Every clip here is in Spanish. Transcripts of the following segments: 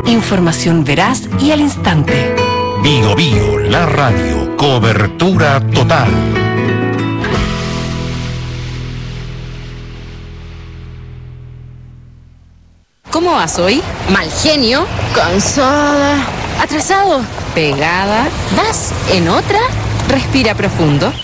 Información veraz y al instante. Bio Bio, la radio. Cobertura total. ¿Cómo vas hoy? ¿Mal genio? ¿Cansada? ¿Atrasado? ¿Pegada? ¿Vas en otra? Respira profundo.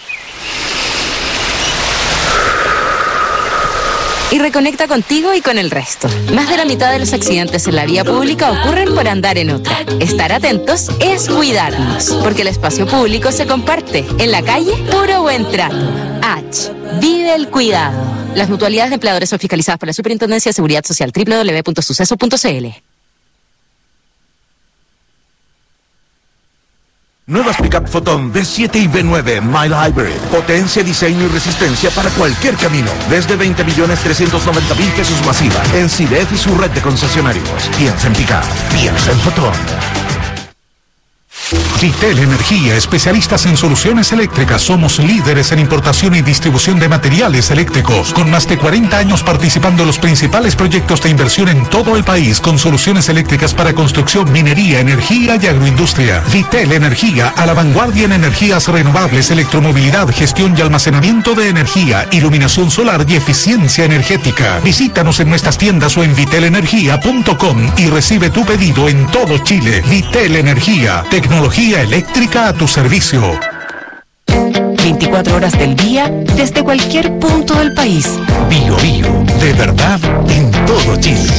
Y reconecta contigo y con el resto. Más de la mitad de los accidentes en la vía pública ocurren por andar en otra. Estar atentos es cuidarnos, porque el espacio público se comparte. En la calle, puro buen trato. H. Vive el cuidado. Las mutualidades de empleadores son fiscalizadas por la Superintendencia de Seguridad Social. www.suceso.cl. Nuevas Pickup Photon V7 y V9 Mild Hybrid. Potencia, diseño y resistencia para cualquier camino. Desde 20.390.000 pesos masiva. En CIDEF y su red de concesionarios. Piensa en Pickup. Piensa en Photon. Vitel Energía, especialistas en soluciones eléctricas. Somos líderes en importación y distribución de materiales eléctricos, con más de 40 años participando en los principales proyectos de inversión en todo el país, con soluciones eléctricas para construcción, minería, energía y agroindustria. Vitel Energía, a la vanguardia en energías renovables, electromovilidad, gestión y almacenamiento de energía, iluminación solar y eficiencia energética. Visítanos en nuestras tiendas o en vitelenergia.com y recibe tu pedido en todo Chile. Vitel Energía, tecnología eléctrica a tu servicio. 24 horas del día, desde cualquier punto del país. Bio Bio, de verdad, en todo Chile.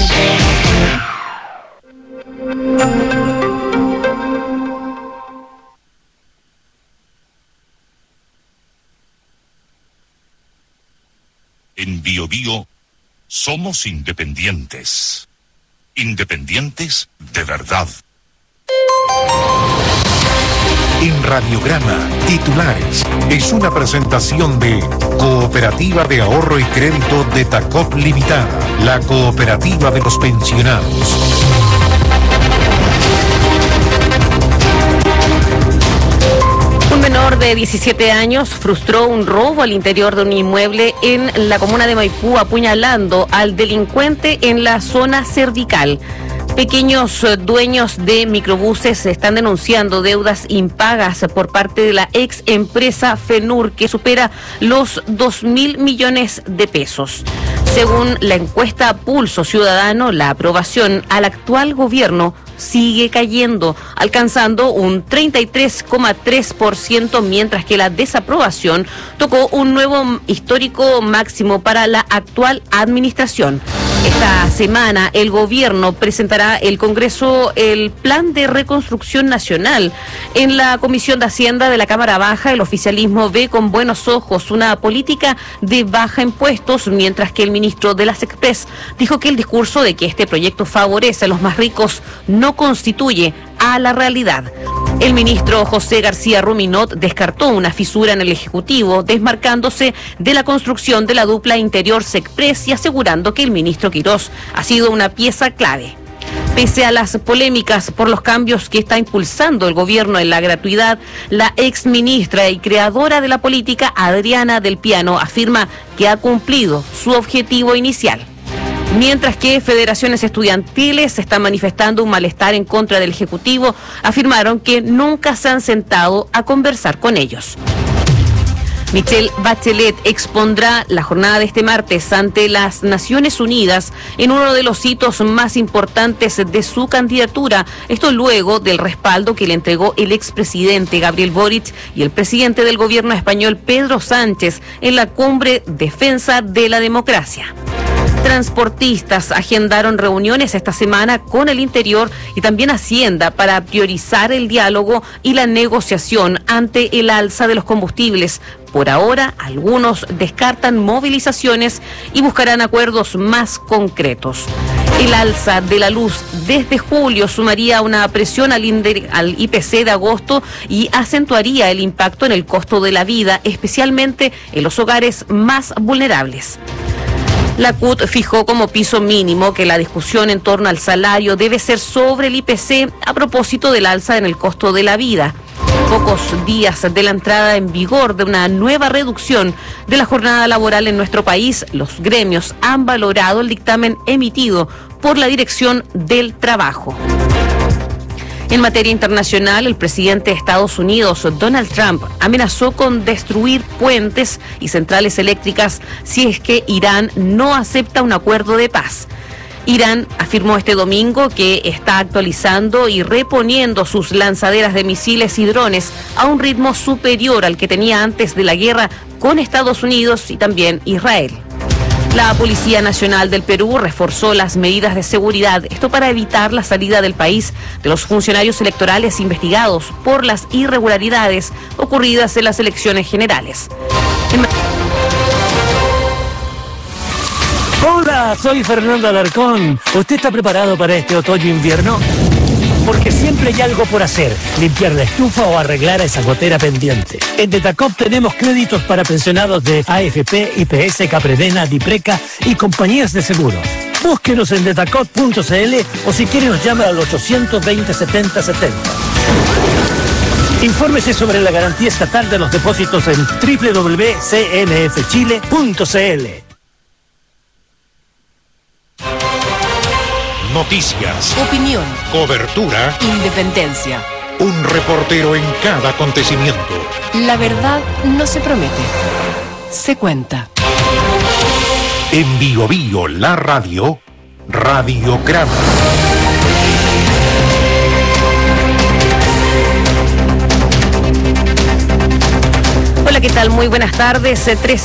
En Bio Bio somos independientes. Independientes de verdad. En Radiograma, titulares, es una presentación de Cooperativa de Ahorro y Crédito de Tacop Limitada, la cooperativa de los pensionados. Un menor de 17 años frustró un robo al interior de un inmueble en la comuna de Maipú, apuñalando al delincuente en la zona cervical. Pequeños dueños de microbuses están denunciando deudas impagas por parte de la ex empresa FENUR, que supera los 2.000 millones de pesos. Según la encuesta Pulso Ciudadano, la aprobación al actual gobierno sigue cayendo, alcanzando un 33,3%, mientras que la desaprobación tocó un nuevo histórico máximo para la actual administración. Esta semana el gobierno presentará al Congreso el Plan de Reconstrucción Nacional. En la Comisión de Hacienda de la Cámara Baja, el oficialismo ve con buenos ojos una política de baja impuestos, mientras que el ministro de las Express dijo que el discurso de que este proyecto favorece a los más ricos no constituye a la realidad. El ministro José García Ruminot descartó una fisura en el Ejecutivo, desmarcándose de la construcción de la dupla interior Secpress y asegurando que el ministro Quirós ha sido una pieza clave. Pese a las polémicas por los cambios que está impulsando el gobierno en la gratuidad, la exministra y creadora de la política, Adriana Del Piano, afirma que ha cumplido su objetivo inicial. Mientras que federaciones estudiantiles están manifestando un malestar en contra del Ejecutivo, afirmaron que nunca se han sentado a conversar con ellos. Michelle Bachelet expondrá la jornada de este martes ante las Naciones Unidas en uno de los hitos más importantes de su candidatura. Esto luego del respaldo que le entregó el expresidente Gabriel Boric y el presidente del gobierno español Pedro Sánchez en la cumbre Defensa de la Democracia. Transportistas agendaron reuniones esta semana con el Interior y también Hacienda para priorizar el diálogo y la negociación ante el alza de los combustibles. Por ahora, algunos descartan movilizaciones y buscarán acuerdos más concretos. El alza de la luz desde julio sumaría una presión al IPC de agosto y acentuaría el impacto en el costo de la vida, especialmente en los hogares más vulnerables. La CUT fijó como piso mínimo que la discusión en torno al salario debe ser sobre el IPC a propósito del alza en el costo de la vida. Pocos días de la entrada en vigor de una nueva reducción de la jornada laboral en nuestro país, los gremios han valorado el dictamen emitido por la Dirección del Trabajo. En materia internacional, el presidente de Estados Unidos, Donald Trump, amenazó con destruir puentes y centrales eléctricas si es que Irán no acepta un acuerdo de paz. Irán afirmó este domingo que está actualizando y reponiendo sus lanzaderas de misiles y drones a un ritmo superior al que tenía antes de la guerra con Estados Unidos y también Israel. La Policía Nacional del Perú reforzó las medidas de seguridad, esto para evitar la salida del país de los funcionarios electorales investigados por las irregularidades ocurridas en las elecciones generales. Hola, soy Fernando Alarcón. ¿Usted está preparado para este otoño-invierno? Porque siempre hay algo por hacer, limpiar la estufa o arreglar esa gotera pendiente. En Detacop tenemos créditos para pensionados de AFP, IPS, Capredena, Dipreca y compañías de seguros. Búsquenos en detacop.cl o si quiere nos llama al 820-7070. Infórmese sobre la garantía estatal de los depósitos en www.cnfchile.cl. Noticias, Opinión, cobertura, independencia. un reportero en cada acontecimiento. La verdad no se promete, se cuenta. En Bio Bio, la radio, Radiograma. Hola, ¿qué tal? Muy buenas tardes.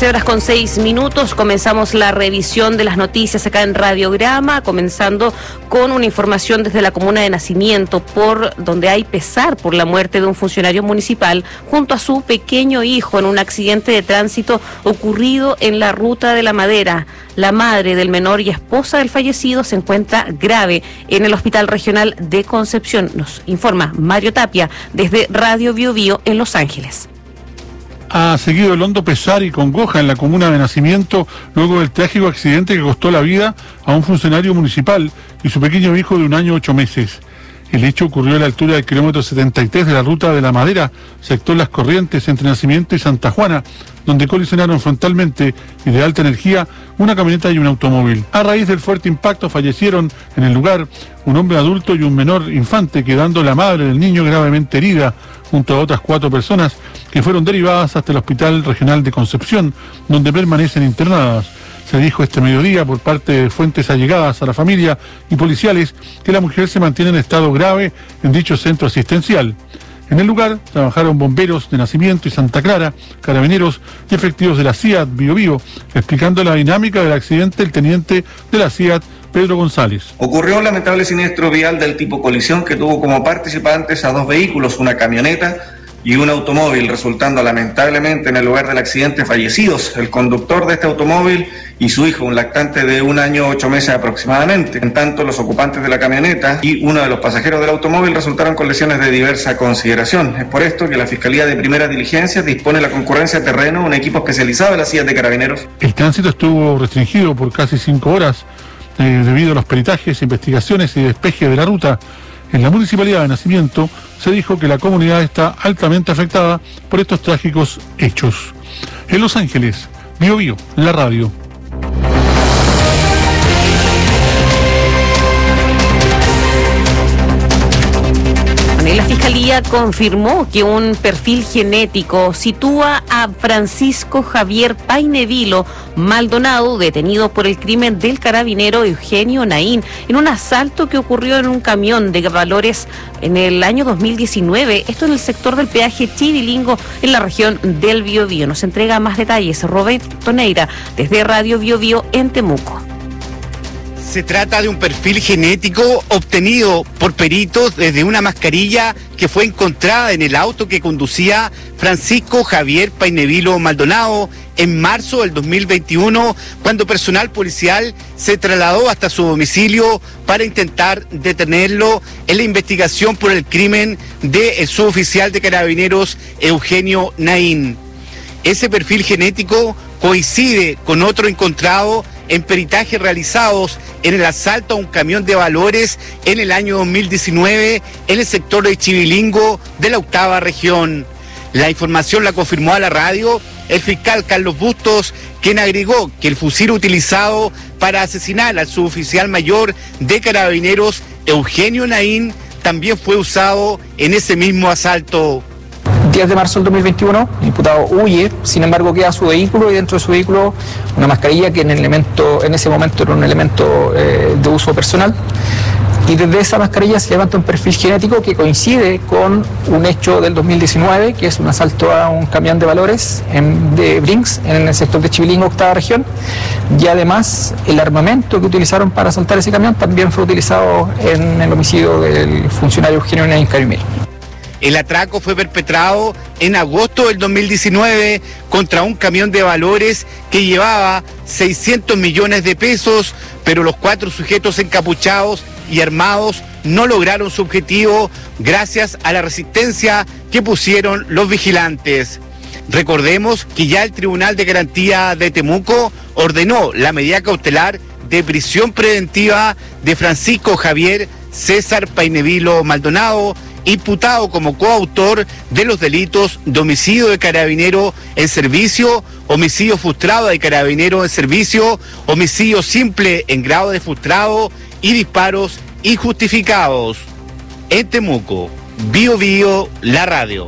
13:06. Comenzamos la revisión de las noticias acá en Radiograma, comenzando con una información desde la comuna de Nacimiento, por donde hay pesar por la muerte de un funcionario municipal junto a su pequeño hijo en un accidente de tránsito ocurrido en la Ruta de la Madera. La madre del menor y esposa del fallecido se encuentra grave en el Hospital Regional de Concepción. Nos informa Mario Tapia desde Radio Bio Bio en Los Ángeles. Ha seguido el hondo pesar y congoja en la comuna de Nacimiento luego del trágico accidente que costó la vida a un funcionario municipal y su pequeño hijo de 1 año 8 meses. El hecho ocurrió a la altura del kilómetro 73 de la Ruta de la Madera, sector Las Corrientes, entre Nacimiento y Santa Juana, donde colisionaron frontalmente y de alta energía una camioneta y un automóvil. A raíz del fuerte impacto fallecieron en el lugar un hombre adulto y un menor infante, quedando la madre del niño gravemente herida, junto a otras 4 personas que fueron derivadas hasta el Hospital Regional de Concepción, donde permanecen internadas. Se dijo este mediodía por parte de fuentes allegadas a la familia y policiales que la mujer se mantiene en estado grave en dicho centro asistencial. En el lugar trabajaron bomberos de Nacimiento y Santa Clara, carabineros y efectivos de la CIAT Bio Bio, explicando la dinámica del accidente el teniente de la CIAT, Pedro González. Ocurrió un lamentable siniestro vial del tipo colisión que tuvo como participantes a 2 vehículos, una camioneta y un automóvil, resultando lamentablemente en el lugar del accidente fallecidos el conductor de este automóvil y su hijo, un lactante de 1 año 8 meses aproximadamente. En tanto, los ocupantes de la camioneta y uno de los pasajeros del automóvil resultaron con lesiones de diversa consideración. Es por esto que la Fiscalía de Primera Diligencia dispone la concurrencia a terreno, un equipo especializado de la CIAT de Carabineros. El tránsito estuvo restringido por casi 5 horas debido a los peritajes, investigaciones y despeje de la ruta. En la Municipalidad de Nacimiento se dijo que la comunidad está altamente afectada por estos trágicos hechos. En Los Ángeles, Bio Bio, la radio. La Fiscalía confirmó que un perfil genético sitúa a Francisco Javier Painevilo Maldonado, detenido por el crimen del carabinero Eugenio Naín, en un asalto que ocurrió en un camión de valores en el año 2019, esto en el sector del peaje Chivilingo, en la región del Biobío. Nos entrega más detalles Roberto Neira, desde Radio Biobío en Temuco. Se trata de un perfil genético obtenido por peritos desde una mascarilla que fue encontrada en el auto que conducía Francisco Javier Painevilo Maldonado en marzo del 2021, cuando personal policial se trasladó hasta su domicilio para intentar detenerlo en la investigación por el crimen del suboficial de Carabineros Eugenio Naín. Ese perfil genético coincide con otro encontrado en peritajes realizados en el asalto a un camión de valores en el año 2019 en el sector de Chivilingo de la 8ª región. La información la confirmó a la radio el fiscal Carlos Bustos, quien agregó que el fusil utilizado para asesinar al suboficial mayor de Carabineros, Eugenio Naín, también fue usado en ese mismo asalto. 10 de marzo del 2021, el imputado huye, sin embargo queda su vehículo y dentro de su vehículo una mascarilla que en ese momento era un elemento de uso personal. Y desde esa mascarilla se levanta un perfil genético que coincide con un hecho del 2019, que es un asalto a un camión de valores de Brinks en el sector de Chivilingo, octava región. Y además el armamento que utilizaron para asaltar ese camión también fue utilizado en el homicidio del funcionario Eugenio Naín Carimero. El atraco fue perpetrado en agosto del 2019 contra un camión de valores que llevaba 600 millones de pesos, pero los 4 sujetos encapuchados y armados no lograron su objetivo gracias a la resistencia que pusieron los vigilantes. Recordemos que ya el Tribunal de Garantía de Temuco ordenó la medida cautelar de prisión preventiva de Francisco Javier César Painevilo Maldonado, imputado como coautor de los delitos de homicidio de carabinero en servicio, homicidio frustrado de carabinero en servicio, homicidio simple en grado de frustrado y disparos injustificados. En Temuco, Bio Bio, la radio.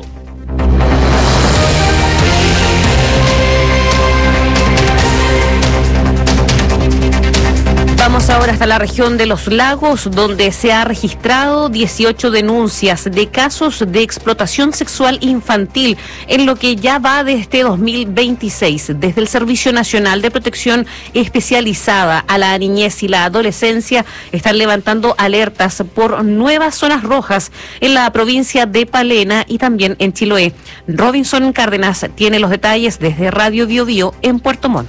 Vamos ahora hasta la región de Los Lagos, donde se ha registrado 18 denuncias de casos de explotación sexual infantil en lo que ya va de este 2026. Desde el Servicio Nacional de Protección Especializada a la Niñez y la Adolescencia están levantando alertas por nuevas zonas rojas en la provincia de Palena y también en Chiloé. Robinson Cárdenas tiene los detalles desde Radio Bio Bio en Puerto Montt.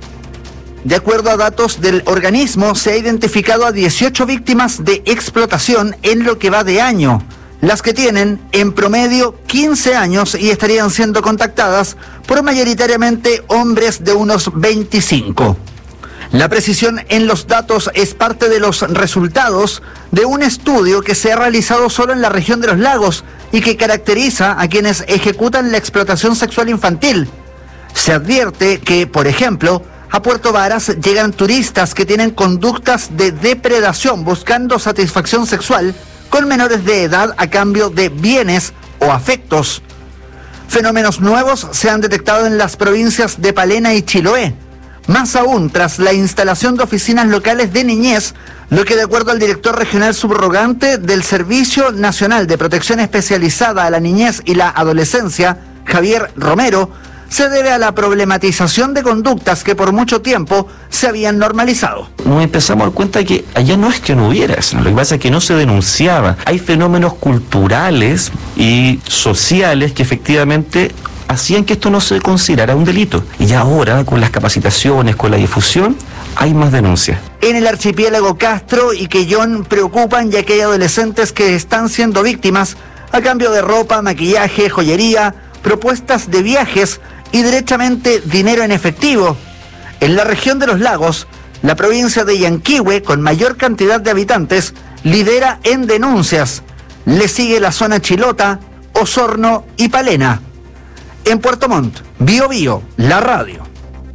De acuerdo a datos del organismo, se ha identificado a 18 víctimas de explotación en lo que va de año, las que tienen en promedio 15 años y estarían siendo contactadas por mayoritariamente hombres de unos 25. La precisión en los datos es parte de los resultados de un estudio que se ha realizado solo en la región de Los Lagos y que caracteriza a quienes ejecutan la explotación sexual infantil. Se advierte que, por ejemplo, a Puerto Varas llegan turistas que tienen conductas de depredación buscando satisfacción sexual con menores de edad a cambio de bienes o afectos. Fenómenos nuevos se han detectado en las provincias de Palena y Chiloé, más aún tras la instalación de oficinas locales de niñez, lo que de acuerdo al director regional subrogante del Servicio Nacional de Protección Especializada a la Niñez y la Adolescencia, Javier Romero, se debe a la problematización de conductas que por mucho tiempo se habían normalizado. Nos empezamos a dar cuenta que allá no es que no hubiera eso, lo que pasa es que no se denunciaba. Hay fenómenos culturales y sociales que efectivamente hacían que esto no se considerara un delito. Y ahora, con las capacitaciones, con la difusión, hay más denuncias. En el archipiélago Castro y Quellón preocupan ya que hay adolescentes que están siendo víctimas a cambio de ropa, maquillaje, joyería, propuestas de viajes y derechamente dinero en efectivo. En la región de Los Lagos, la provincia de Yanquihue, con mayor cantidad de habitantes, lidera en denuncias. Le sigue la zona Chilota, Osorno y Palena. En Puerto Montt, Bio Bio, la radio.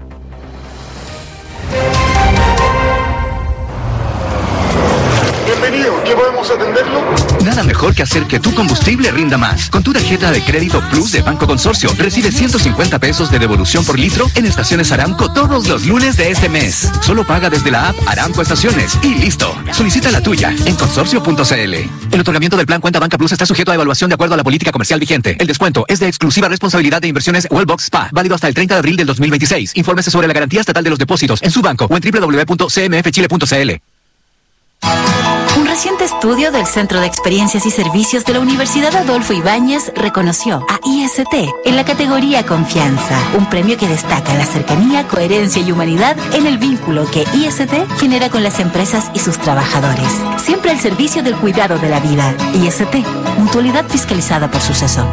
Bienvenido, ¿qué podemos atenderlo? Nada mejor que hacer que tu combustible rinda más. Con tu tarjeta de crédito Plus de Banco Consorcio, recibe 150 pesos de devolución por litro en estaciones Aramco todos los lunes de este mes. Solo paga desde la app Aramco Estaciones y listo. Solicita la tuya en consorcio.cl. El otorgamiento del plan Cuenta Banca Plus está sujeto a evaluación de acuerdo a la política comercial vigente. El descuento es de exclusiva responsabilidad de Inversiones Wellbox Spa, válido hasta el 30 de abril del 2026. Infórmese sobre la garantía estatal de los depósitos en su banco o en www.cmfchile.cl. Un reciente estudio del Centro de Experiencias y Servicios de la Universidad Adolfo Ibáñez reconoció a IST en la categoría Confianza, un premio que destaca la cercanía, coherencia y humanidad en el vínculo que IST genera con las empresas y sus trabajadores. Siempre al servicio del cuidado de la vida. IST, mutualidad fiscalizada por Suceso.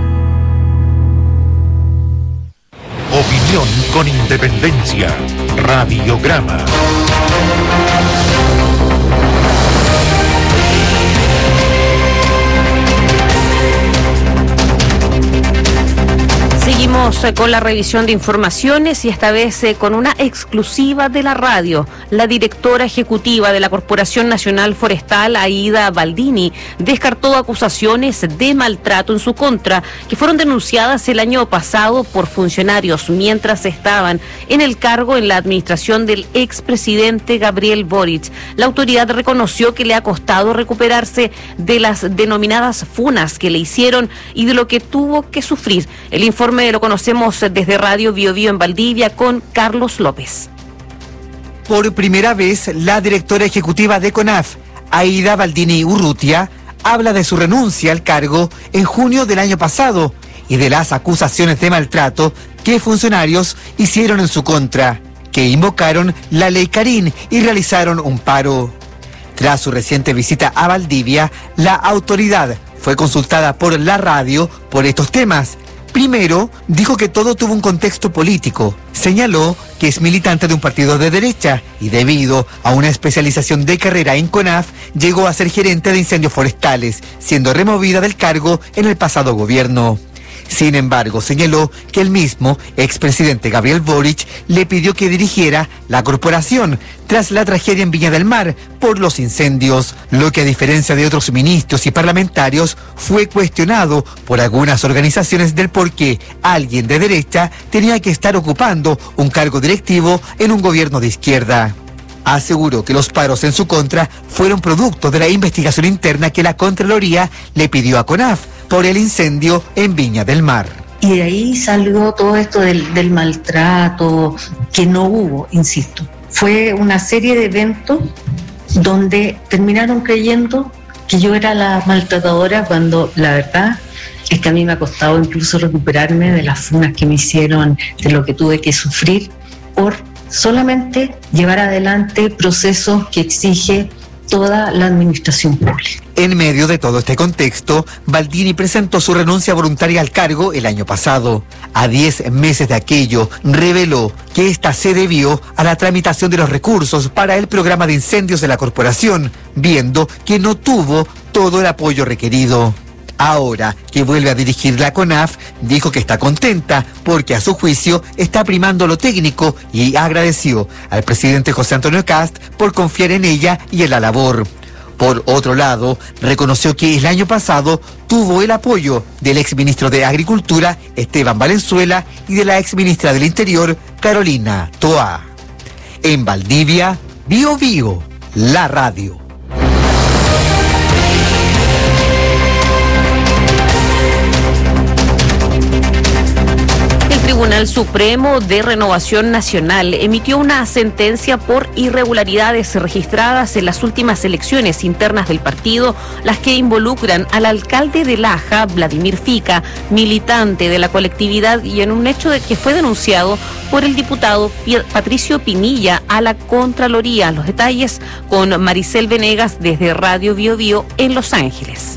Opinión con independencia. Radiograma. Seguimos con la revisión de informaciones y esta vez con una exclusiva de la radio. La directora ejecutiva de la Corporación Nacional Forestal, Aida Baldini, descartó acusaciones de maltrato en su contra que fueron denunciadas el año pasado por funcionarios mientras estaban en el cargo en la administración del expresidente Gabriel Boric. La autoridad reconoció que le ha costado recuperarse de las denominadas funas que le hicieron y de lo que tuvo que sufrir. El informe lo conocemos desde Radio Bio Bio en Valdivia con Carlos López. Por primera vez, la directora ejecutiva de CONAF, Aida Baldini Urrutia, habla de su renuncia al cargo en junio del año pasado y de las acusaciones de maltrato que funcionarios hicieron en su contra, que invocaron la ley Carín y realizaron un paro. Tras su reciente visita a Valdivia, la autoridad fue consultada por la radio por estos temas. Primero, dijo que todo tuvo un contexto político. Señaló que es militante de un partido de derecha y debido a una especialización de carrera en CONAF, llegó a ser gerente de incendios forestales, siendo removida del cargo en el pasado gobierno. Sin embargo, señaló que el mismo expresidente Gabriel Boric le pidió que dirigiera la corporación tras la tragedia en Viña del Mar por los incendios, lo que a diferencia de otros ministros y parlamentarios fue cuestionado por algunas organizaciones del por qué alguien de derecha tenía que estar ocupando un cargo directivo en un gobierno de izquierda. Aseguró que los paros en su contra fueron producto de la investigación interna que la Contraloría le pidió a CONAF por el incendio en Viña del Mar. Y de ahí salió todo esto del maltrato, que no hubo, insisto. Fue una serie de eventos donde terminaron creyendo que yo era la maltratadora, cuando la verdad es que a mí me ha costado incluso recuperarme de las funas que me hicieron, de lo que tuve que sufrir por solamente llevar adelante procesos que exige toda la administración pública. En medio de todo este contexto, Baldini presentó su renuncia voluntaria al cargo el año pasado. A 10 meses de aquello, reveló que esta se debió a la tramitación de los recursos para el programa de incendios de la corporación, viendo que no tuvo todo el apoyo requerido. Ahora que vuelve a dirigir la CONAF, dijo que está contenta porque a su juicio está primando lo técnico y agradeció al presidente José Antonio Kast por confiar en ella y en la labor. Por otro lado, reconoció que el año pasado tuvo el apoyo del exministro de Agricultura, Esteban Valenzuela, y de la exministra del Interior, Carolina Toá. En Valdivia, Bio Bio, la radio. El Tribunal Supremo de Renovación Nacional emitió una sentencia por irregularidades registradas en las últimas elecciones internas del partido, las que involucran al alcalde de Laja, Vladimir Fica, militante de la colectividad, y en un hecho que fue denunciado por el diputado Patricio Pinilla a la Contraloría. Los detalles con Maricel Venegas desde Radio Bio Bio en Los Ángeles.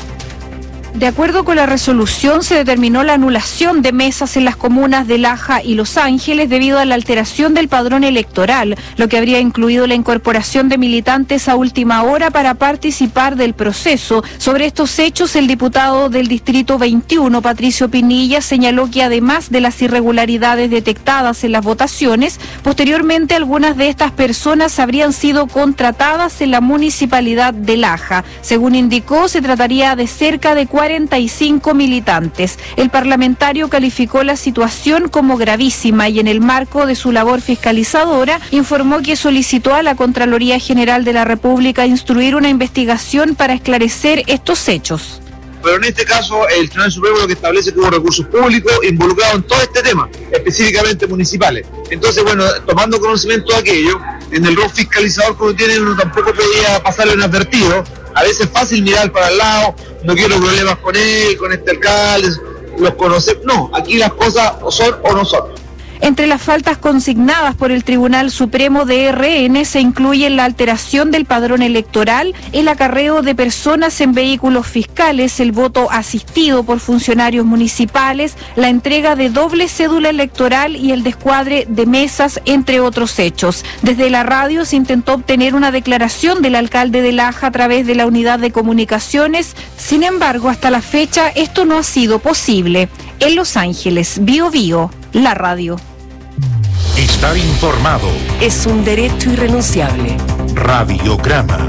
De acuerdo con la resolución, se determinó la anulación de mesas en las comunas de Laja y Los Ángeles debido a la alteración del padrón electoral, lo que habría incluido la incorporación de militantes a última hora para participar del proceso. Sobre estos hechos, el diputado del Distrito 21, Patricio Pinilla, señaló que además de las irregularidades detectadas en las votaciones, posteriormente algunas de estas personas habrían sido contratadas en la municipalidad de Laja. Según indicó, se trataría de cerca de 45 militantes. El parlamentario calificó la situación como gravísima y en el marco de su labor fiscalizadora informó que solicitó a la Contraloría General de la República instruir una investigación para esclarecer estos hechos. Pero en este caso el Tribunal Supremo lo que establece que hubo recursos públicos involucrados en todo este tema, específicamente municipales. Entonces, bueno, tomando conocimiento de aquello, en el rol fiscalizador que uno tiene, uno tampoco podía pasarlo inadvertido. A veces es fácil mirar para el lado, no quiero problemas con él, con este alcalde, los conocer. No, aquí las cosas o son o no son. Entre las faltas consignadas por el Tribunal Supremo de RN se incluyen la alteración del padrón electoral, el acarreo de personas en vehículos fiscales, el voto asistido por funcionarios municipales, la entrega de doble cédula electoral y el descuadre de mesas, entre otros hechos. Desde la radio se intentó obtener una declaración del alcalde de Laja a través de la unidad de comunicaciones. Sin embargo, hasta la fecha esto no ha sido posible. En Los Ángeles, Bio Bio, la radio. Estar informado. Es un derecho irrenunciable. Radiograma.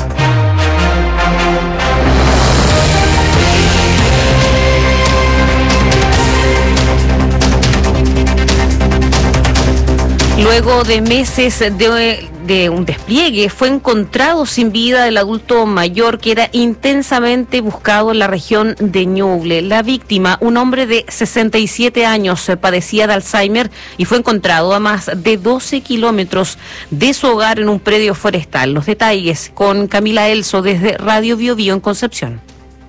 Luego de meses de un despliegue, fue encontrado sin vida el adulto mayor que era intensamente buscado en la región de Ñuble. La víctima, un hombre de 67 años, padecía de Alzheimer y fue encontrado a más de 12 kilómetros de su hogar en un predio forestal. Los detalles con Camila Elso desde Radio Bio Bio en Concepción.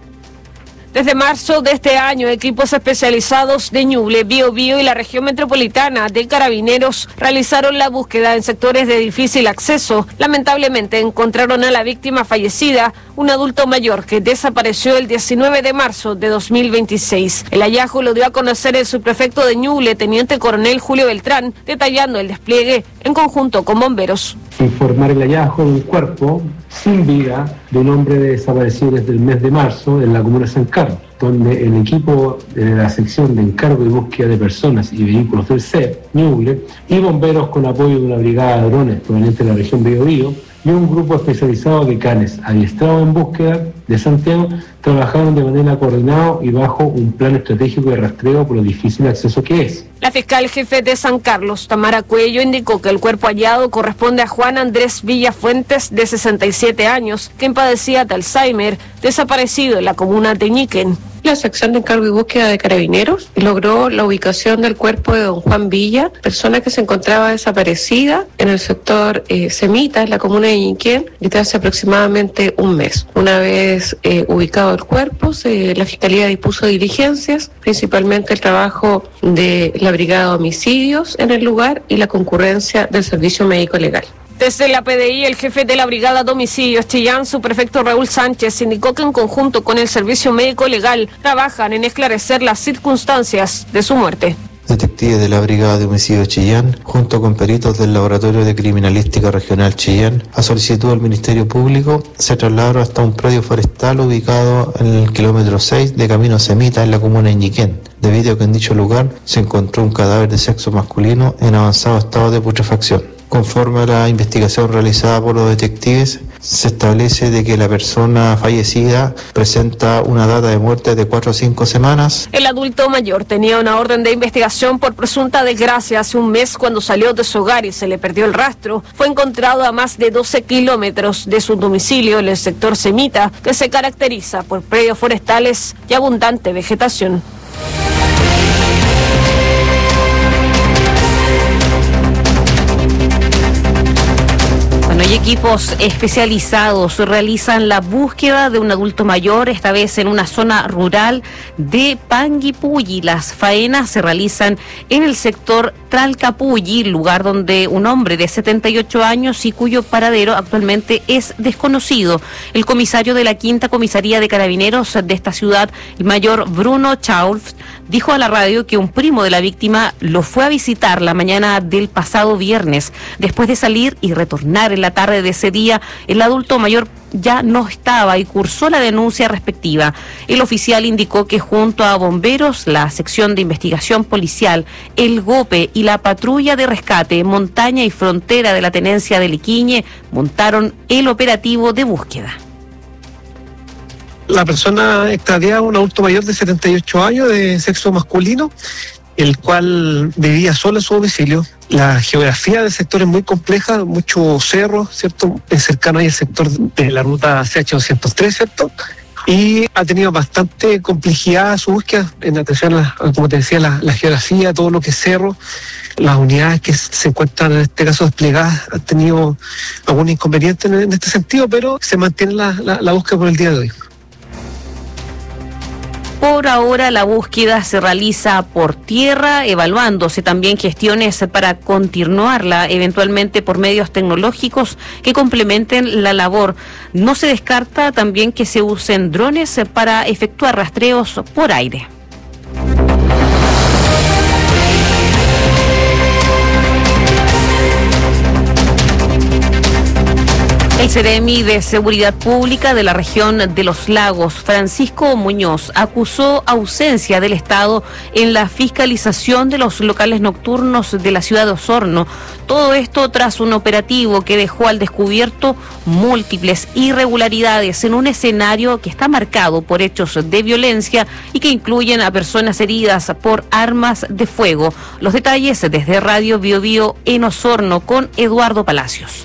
Desde marzo de este año, equipos especializados de Ñuble, Bio Bio y la región metropolitana de Carabineros realizaron la búsqueda en sectores de difícil acceso. Lamentablemente encontraron a la víctima fallecida, un adulto mayor que desapareció el 19 de marzo de 2026. El hallazgo lo dio a conocer el subprefecto de Ñuble, teniente coronel Julio Beltrán, detallando el despliegue en conjunto con bomberos. Informar el hallazgo de un cuerpo sin vida de un hombre desaparecido desde el mes de marzo en la comuna de San Carlos, donde el equipo de la sección de encargo y búsqueda de personas y vehículos del CEP, Ñuble, y bomberos con apoyo de una brigada de drones proveniente de la región Bio Bio y un grupo especializado de canes adiestrados en búsqueda de Santiago trabajaron de manera coordinada y bajo un plan estratégico de rastreo por lo difícil acceso que es. La fiscal jefe de San Carlos, Tamara Cuello, indicó que el cuerpo hallado corresponde a Juan Andrés Villafuentes, de 67 años, quien padecía de Alzheimer, desaparecido en la comuna de Ñiquén. La sección de encargo y búsqueda de Carabineros logró la ubicación del cuerpo de don Juan Villa, persona que se encontraba desaparecida en el sector Semita, en la comuna de Ñiquén, desde hace aproximadamente un mes. Una vez ubicado el cuerpo, la Fiscalía dispuso diligencias, principalmente el trabajo de la Brigada de Homicidios en el lugar y la concurrencia del Servicio Médico Legal. Desde la PDI, el jefe de la Brigada de Homicidios, Chillán, subprefecto Raúl Sánchez, indicó que en conjunto con el Servicio Médico Legal trabajan en esclarecer las circunstancias de su muerte. Detectives de la Brigada de Homicidios Chillán, junto con peritos del Laboratorio de Criminalística Regional Chillán, a solicitud del Ministerio Público, se trasladaron hasta un predio forestal ubicado en el kilómetro 6 de Camino Semita, en la comuna de Ñiquén, debido a que en dicho lugar se encontró un cadáver de sexo masculino en avanzado estado de putrefacción. Conforme a la investigación realizada por los detectives, se establece de que la persona fallecida presenta una data de muerte de 4 o 5 semanas. El adulto mayor tenía una orden de investigación por presunta desgracia hace un mes cuando salió de su hogar y se le perdió el rastro. Fue encontrado a más de 12 kilómetros de su domicilio en el sector Semita, que se caracteriza por predios forestales y abundante vegetación. Y equipos especializados realizan la búsqueda de un adulto mayor, esta vez en una zona rural de Panguipulli. Las faenas se realizan en el sector Tralcapulli, lugar donde un hombre de 78 años y cuyo paradero actualmente es desconocido. El comisario de la Quinta Comisaría de Carabineros de esta ciudad, el mayor Bruno Chaulf, dijo a la radio que un primo de la víctima lo fue a visitar la mañana del pasado viernes. Después de salir y retornar en la tarde de ese día, el adulto mayor ya no estaba y cursó la denuncia respectiva. El oficial indicó que junto a bomberos, la sección de investigación policial, el GOPE y la patrulla de rescate montaña y frontera de la tenencia de Liquiñe montaron el operativo de búsqueda. La persona extraviada, un adulto mayor de 78 años de sexo masculino, el cual vivía solo en su domicilio. La geografía del sector es muy compleja, muchos cerros, ¿cierto? Es cercano ahí el sector de la ruta CH203, ¿cierto? Y ha tenido bastante complejidad su búsqueda en atención a, como te decía, la geografía, todo lo que es cerro. Las unidades que se encuentran en este caso desplegadas han tenido algún inconveniente en este sentido, pero se mantiene la búsqueda por el día de hoy. Por ahora la búsqueda se realiza por tierra, evaluándose también gestiones para continuarla eventualmente por medios tecnológicos que complementen la labor. No se descarta también que se usen drones para efectuar rastreos por aire. El Ceremi de Seguridad Pública de la región de Los Lagos, Francisco Muñoz, acusó ausencia del Estado en la fiscalización de los locales nocturnos de la ciudad de Osorno. Todo esto tras un operativo que dejó al descubierto múltiples irregularidades en un escenario que está marcado por hechos de violencia y que incluyen a personas heridas por armas de fuego. Los detalles desde Radio Bio Bio en Osorno con Eduardo Palacios.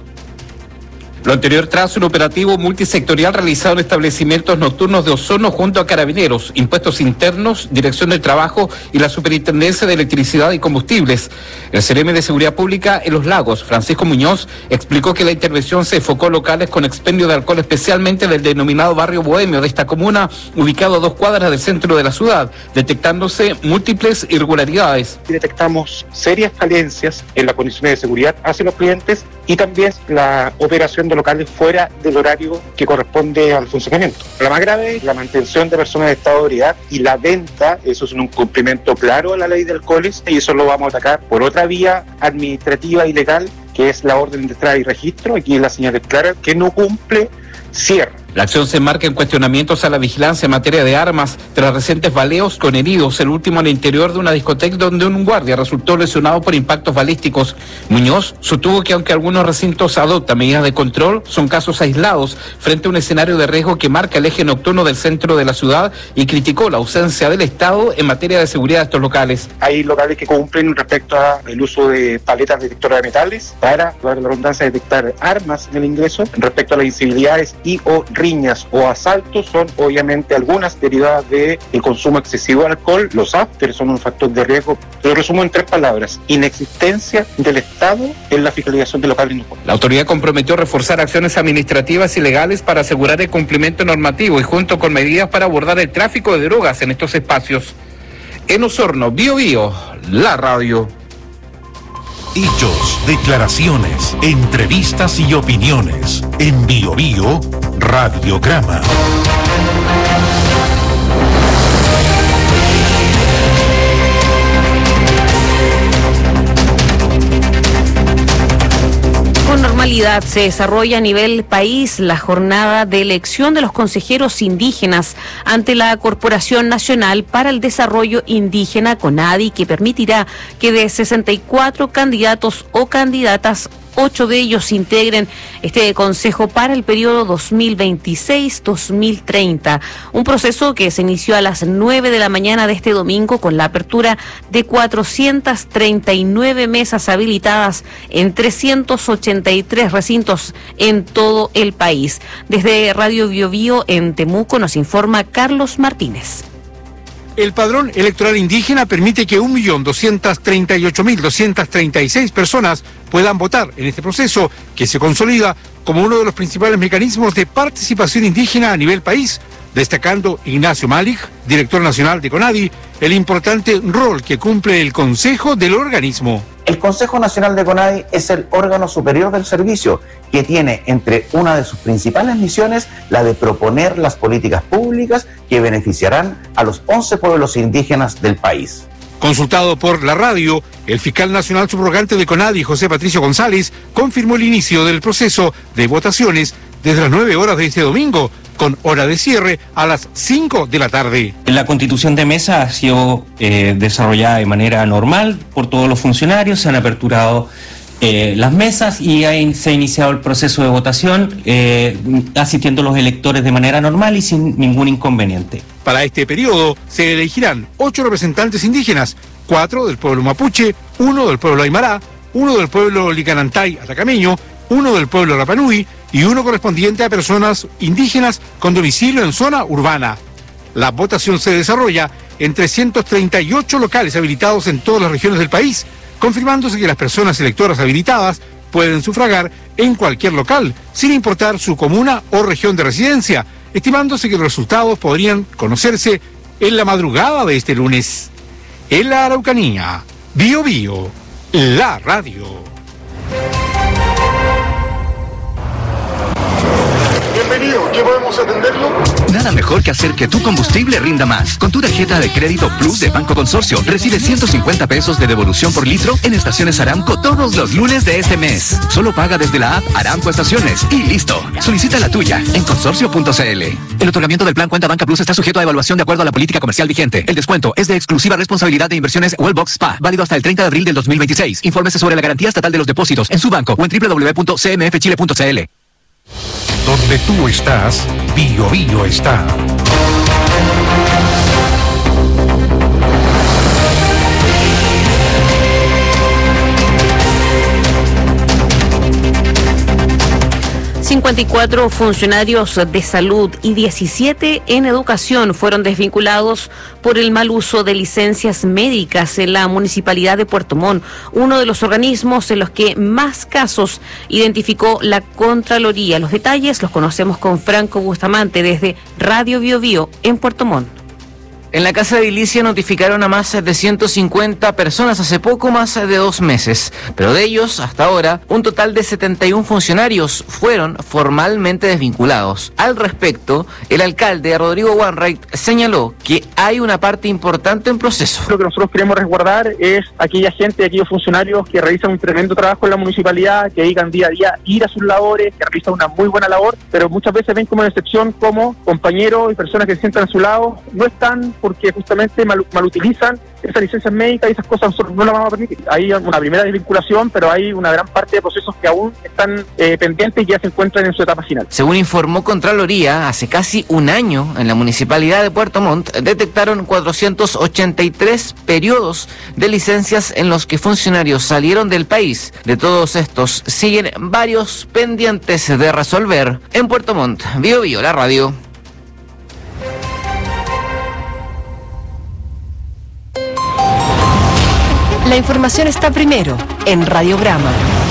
Lo anterior tras un operativo multisectorial realizado en establecimientos nocturnos de Osorno junto a Carabineros, Impuestos Internos, Dirección del Trabajo y la Superintendencia de Electricidad y Combustibles. El Ceremi de Seguridad Pública en Los Lagos, Francisco Muñoz, explicó que la intervención se enfocó en locales con expendio de alcohol, especialmente del denominado barrio bohemio de esta comuna, ubicado a 2 cuadras del centro de la ciudad, detectándose múltiples irregularidades. Detectamos serias falencias en las condiciones de seguridad hacia los clientes y también la operación de locales fuera del horario que corresponde al funcionamiento. La más grave es la mantención de personas de estado de ebriedad y la venta. Eso es un incumplimiento claro a la ley de alcoholes y eso lo vamos a atacar por otra vía administrativa y legal, que es la orden de entrada y registro. Aquí la señal es clara, que no cumple, cierra. La acción se enmarca en cuestionamientos a la vigilancia en materia de armas tras recientes baleos con heridos, el último al interior de una discoteca donde un guardia resultó lesionado por impactos balísticos. Muñoz sostuvo que aunque algunos recintos adoptan medidas de control, son casos aislados frente a un escenario de riesgo que marca el eje nocturno del centro de la ciudad y criticó la ausencia del Estado en materia de seguridad de estos locales. Hay locales que cumplen respecto al uso de paletas detectoras de metales para la redundancia, detectar armas en el ingreso. Respecto a las incivilidades y o riñas o asaltos, son obviamente algunas derivadas del consumo excesivo de alcohol. Los after son un factor de riesgo. Lo resumo en 3 palabras: inexistencia del Estado en la fiscalización de locales nocturnos. La autoridad comprometió reforzar acciones administrativas y legales para asegurar el cumplimiento normativo y junto con medidas para abordar el tráfico de drogas en estos espacios. En Osorno, Bio Bio, la radio. Hechos, declaraciones, entrevistas y opiniones. En Bio Bio, Radiograma. Con normalidad se desarrolla a nivel país la jornada de elección de los consejeros indígenas ante la Corporación Nacional para el Desarrollo Indígena, CONADI, que permitirá que de 64 candidatos o candidatas, 8 de ellos integren este consejo para el periodo 2026-2030. Un proceso que se inició a las 9 de la mañana de este domingo con la apertura de 439 mesas habilitadas en 383 recintos en todo el país. Desde Radio Bio Bio en Temuco nos informa Carlos Martínez. El padrón electoral indígena permite que 1.238.236 personas puedan votar en este proceso, que se consolida como uno de los principales mecanismos de participación indígena a nivel país, destacando Ignacio Malik, director nacional de CONADI, el importante rol que cumple el Consejo del organismo. El Consejo Nacional de CONADI es el órgano superior del servicio, que tiene entre una de sus principales misiones la de proponer las políticas públicas que beneficiarán a los 11 pueblos indígenas del país. Consultado por la radio, el fiscal nacional subrogante de CONADI, José Patricio González, confirmó el inicio del proceso de votaciones desde las 9 horas de este domingo, con hora de cierre a las 5 de la tarde. La constitución de mesa ha sido desarrollada de manera normal por todos los funcionarios, se han aperturado las mesas y se ha iniciado el proceso de votación, asistiendo los electores de manera normal y sin ningún inconveniente. Para este periodo se elegirán 8 representantes indígenas, 4 del pueblo mapuche, 1 del pueblo aymara, 1 del pueblo licanantay atacameño, 1 del pueblo rapanui y 1 correspondiente a personas indígenas con domicilio en zona urbana. La votación se desarrolla en 338 locales habilitados en todas las regiones del país, confirmándose que las personas electoras habilitadas pueden sufragar en cualquier local, sin importar su comuna o región de residencia, estimándose que los resultados podrían conocerse en la madrugada de este lunes. En la Araucanía, Bio Bio, la radio. Bienvenido, ¿qué podemos atenderlo? Nada mejor que hacer que tu combustible rinda más. Con tu tarjeta de crédito Plus de Banco Consorcio, recibe 150 pesos de devolución por litro en estaciones Aramco todos los lunes de este mes. Solo paga desde la app Aramco Estaciones y listo. Solicita la tuya en consorcio.cl. El otorgamiento del plan Cuenta Banca Plus está sujeto a evaluación de acuerdo a la política comercial vigente. El descuento es de exclusiva responsabilidad de Inversiones Wellbox Spa, válido hasta el 30 de abril del 2026. Infórmese sobre la garantía estatal de los depósitos en su banco o en www.cmfchile.cl. Donde tú estás, Bio Bio está. ...54 funcionarios de salud y 17 en educación fueron desvinculados por el mal uso de licencias médicas en la Municipalidad de Puerto Montt, uno de los organismos en los que más casos identificó la Contraloría. Los detalles los conocemos con Franco Bustamante desde Radio Bio Bio en Puerto Montt. En la Casa de Ilicia notificaron a más de 150 personas hace poco más de 2 meses, pero de ellos, hasta ahora, un total de 71 funcionarios fueron formalmente desvinculados. Al respecto, el alcalde Rodrigo Wainwright señaló que hay una parte importante en proceso. Lo que nosotros queremos resguardar es aquella gente, aquellos funcionarios que realizan un tremendo trabajo en la municipalidad, que dedican día a día ir a sus labores, que realizan una muy buena labor, pero muchas veces ven como excepción como compañeros y personas que se sientan a su lado no están porque justamente malutilizan esas licencias médicas y esas cosas nosotros no las vamos a permitir. Hay una primera desvinculación, pero hay una gran parte de procesos que aún están pendientes y ya se encuentran en su etapa final. Según informó Contraloría, hace casi un año en la Municipalidad de Puerto Montt detectaron 483 periodos de licencias en los que funcionarios salieron del país. De todos estos, siguen varios pendientes de resolver. En Puerto Montt, Bio Bio, la radio. La información está primero en Radiograma.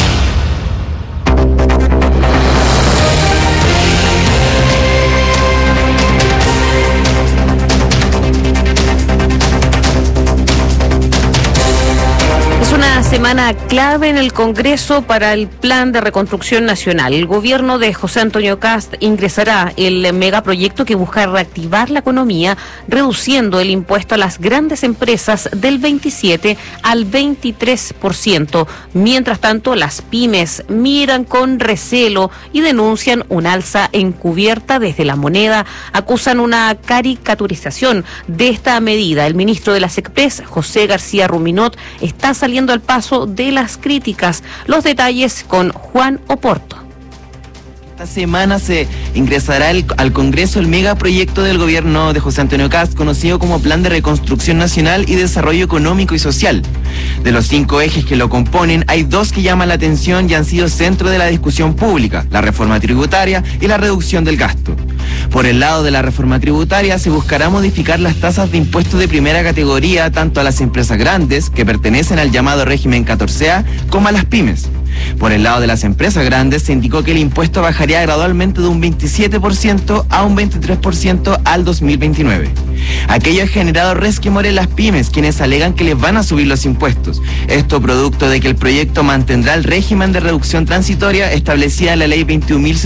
Una semana clave en el Congreso para el Plan de Reconstrucción Nacional. El gobierno de José Antonio Kast ingresará el megaproyecto que busca reactivar la economía, reduciendo el impuesto a las grandes empresas del 27 al 23%. Mientras tanto, las pymes miran con recelo y denuncian un alza encubierta. Desde La Moneda acusan una caricaturización de esta medida. El ministro de las Express, José García Ruminot, está saliendo al paso de las críticas. Los detalles con Juan Oporto. Esta semana se ingresará al Congreso el megaproyecto del gobierno de José Antonio Kast, conocido como Plan de Reconstrucción Nacional y Desarrollo Económico y Social. De los 5 ejes que lo componen, hay 2 que llaman la atención y han sido centro de la discusión pública: la reforma tributaria y la reducción del gasto. Por el lado de la reforma tributaria, se buscará modificar las tasas de impuestos de primera categoría tanto a las empresas grandes, que pertenecen al llamado régimen 14A, como a las pymes. Por el lado de las empresas grandes, se indicó que el impuesto bajaría gradualmente de un 27% a un 23% al 2029. Aquello ha generado resquemor en las pymes, quienes alegan que les van a subir los impuestos. Esto producto de que el proyecto mantendrá el régimen de reducción transitoria establecida en la ley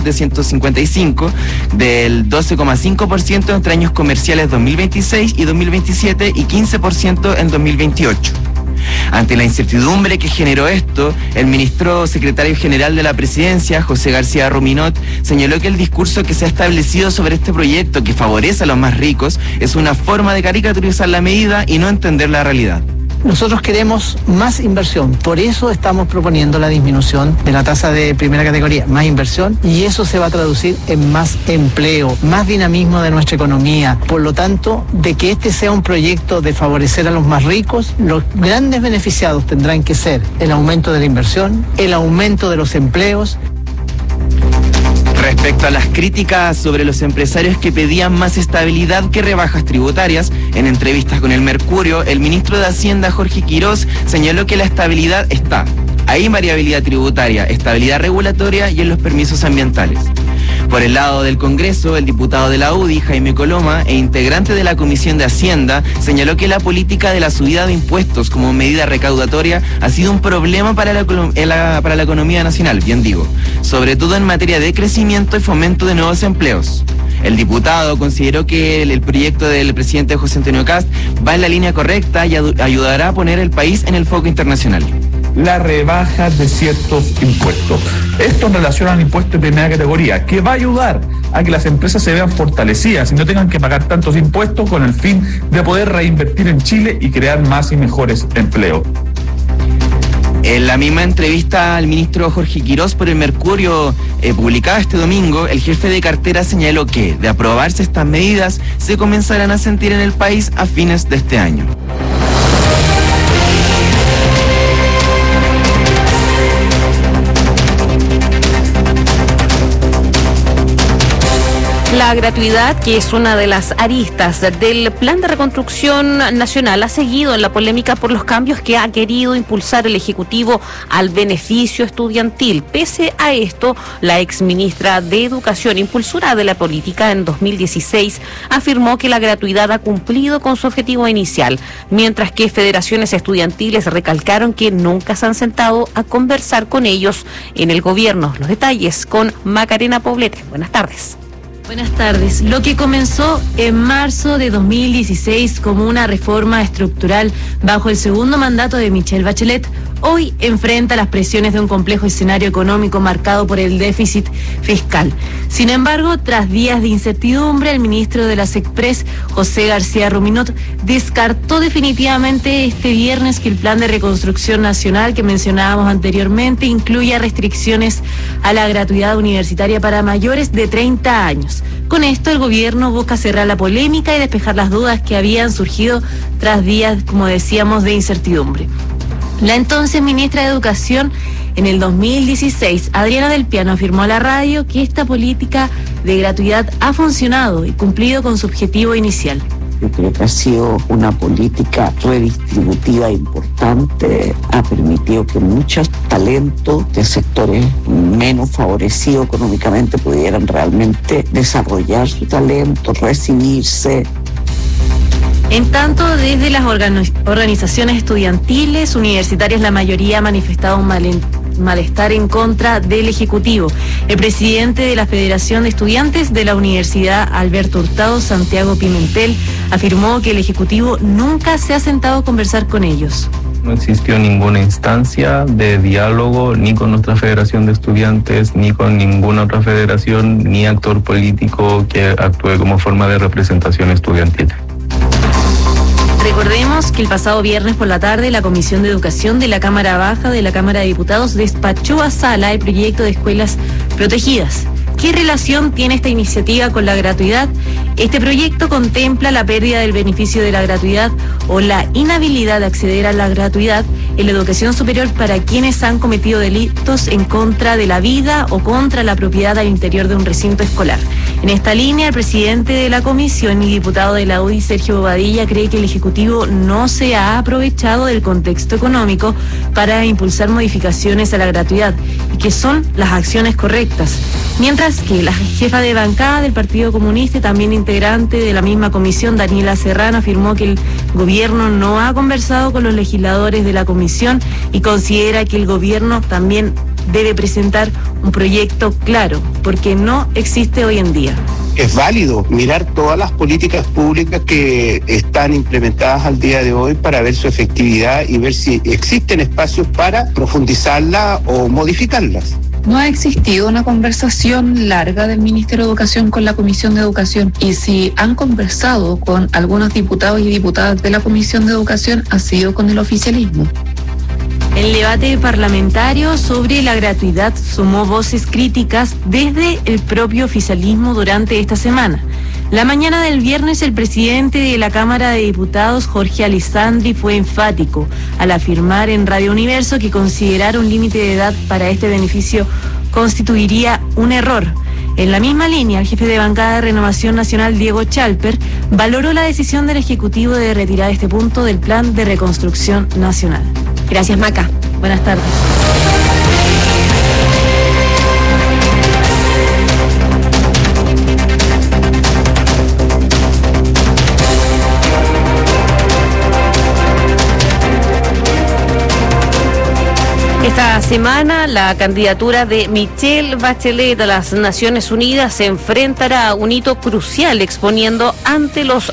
21.755 del 12,5% entre años comerciales 2026 y 2027 y 15% en 2028. Ante la incertidumbre que generó esto, el ministro secretario general de la Presidencia, José García Ruminot, señaló que el discurso que se ha establecido sobre este proyecto, que favorece a los más ricos, es una forma de caricaturizar la medida y no entender la realidad. Nosotros queremos más inversión, por eso estamos proponiendo la disminución de la tasa de primera categoría, más inversión, y eso se va a traducir en más empleo, más dinamismo de nuestra economía. Por lo tanto, de que este sea un proyecto de favorecer a los más ricos, los grandes beneficiados tendrán que ser el aumento de la inversión, el aumento de los empleos. Respecto a las críticas sobre los empresarios que pedían más estabilidad que rebajas tributarias, en entrevistas con El Mercurio, el ministro de Hacienda, Jorge Quirós, señaló que la estabilidad está. Hay variabilidad tributaria, estabilidad regulatoria y en los permisos ambientales. Por el lado del Congreso, el diputado de la UDI, Jaime Coloma, e integrante de la Comisión de Hacienda, señaló que la política de la subida de impuestos como medida recaudatoria ha sido un problema para la economía nacional, bien digo, sobre todo en materia de crecimiento y fomento de nuevos empleos. El diputado consideró que el proyecto del presidente José Antonio Kast va en la línea correcta y ayudará a poner el país en el foco internacional. La rebaja de ciertos impuestos. Esto en relación al impuesto de primera categoría, que va a ayudar a que las empresas se vean fortalecidas y no tengan que pagar tantos impuestos con el fin de poder reinvertir en Chile y crear más y mejores empleos. En la misma entrevista al ministro Jorge Quirós por el Mercurio, publicada este domingo, el jefe de cartera señaló que, de aprobarse estas medidas, se comenzarán a sentir en el país a fines de este año. La gratuidad, que es una de las aristas del Plan de Reconstrucción Nacional, ha seguido en la polémica por los cambios que ha querido impulsar el Ejecutivo al beneficio estudiantil. Pese a esto, la exministra de Educación, impulsora de la política en 2016, afirmó que la gratuidad ha cumplido con su objetivo inicial, mientras que federaciones estudiantiles recalcaron que nunca se han sentado a conversar con ellos en el gobierno. Los detalles con Macarena Poblete. Buenas tardes. Buenas tardes. Lo que comenzó en marzo de 2016 como una reforma estructural bajo el segundo mandato de Michelle Bachelet, hoy enfrenta las presiones de un complejo escenario económico marcado por el déficit fiscal. Sin embargo, tras días de incertidumbre, el ministro de la SECPRES, José García Ruminot, descartó definitivamente este viernes que el Plan de Reconstrucción Nacional que mencionábamos anteriormente incluya restricciones a la gratuidad universitaria para mayores de 30 años. Con esto, el gobierno busca cerrar la polémica y despejar las dudas que habían surgido tras días, como decíamos, de incertidumbre. La entonces ministra de Educación, en el 2016, Adriana del Piano, afirmó a la radio que esta política de gratuidad ha funcionado y cumplido con su objetivo inicial. Yo creo que ha sido una política redistributiva importante, ha permitido que muchos talentos de sectores menos favorecidos económicamente pudieran realmente desarrollar su talento, recibirse. En tanto, desde las organizaciones estudiantiles, universitarias, la mayoría ha manifestado un malestar en contra del Ejecutivo. El presidente de la Federación de Estudiantes de la Universidad, Alberto Hurtado, Santiago Pimentel, afirmó que el Ejecutivo nunca se ha sentado a conversar con ellos. No existió ninguna instancia de diálogo ni con nuestra Federación de Estudiantes, ni con ninguna otra federación, ni actor político que actúe como forma de representación estudiantil. Recordemos que el pasado viernes por la tarde la Comisión de Educación de la Cámara Baja de la Cámara de Diputados despachó a sala el proyecto de escuelas protegidas. ¿Qué relación tiene esta iniciativa con la gratuidad? Este proyecto contempla la pérdida del beneficio de la gratuidad o la inhabilidad de acceder a la gratuidad en la educación superior para quienes han cometido delitos en contra de la vida o contra la propiedad al interior de un recinto escolar. En esta línea, el presidente de la comisión y diputado de la UDI, Sergio Bobadilla, cree que el Ejecutivo no se ha aprovechado del contexto económico para impulsar modificaciones a la gratuidad y que son las acciones correctas. Mientras que la jefa de bancada del Partido Comunista y también integrante de la misma comisión, Daniela Serrano, afirmó que el gobierno no ha conversado con los legisladores de la comisión y considera que el gobierno también debe presentar un proyecto claro, porque no existe hoy en día. Es válido mirar todas las políticas públicas que están implementadas al día de hoy para ver su efectividad y ver si existen espacios para profundizarlas o modificarlas. No ha existido una conversación larga del Ministerio de Educación con la Comisión de Educación y si han conversado con algunos diputados y diputadas de la Comisión de Educación ha sido con el oficialismo. El debate parlamentario sobre la gratuidad sumó voces críticas desde el propio oficialismo durante esta semana. La mañana del viernes, el presidente de la Cámara de Diputados, Jorge Alessandri, fue enfático al afirmar en Radio Universo que considerar un límite de edad para este beneficio constituiría un error. En la misma línea, el jefe de bancada de Renovación Nacional, Diego Chalper, valoró la decisión del Ejecutivo de retirar este punto del Plan de Reconstrucción Nacional. Gracias, Maca. Buenas tardes. semana, la candidatura de Michelle Bachelet a las Naciones Unidas se enfrentará a un hito crucial, exponiendo ante los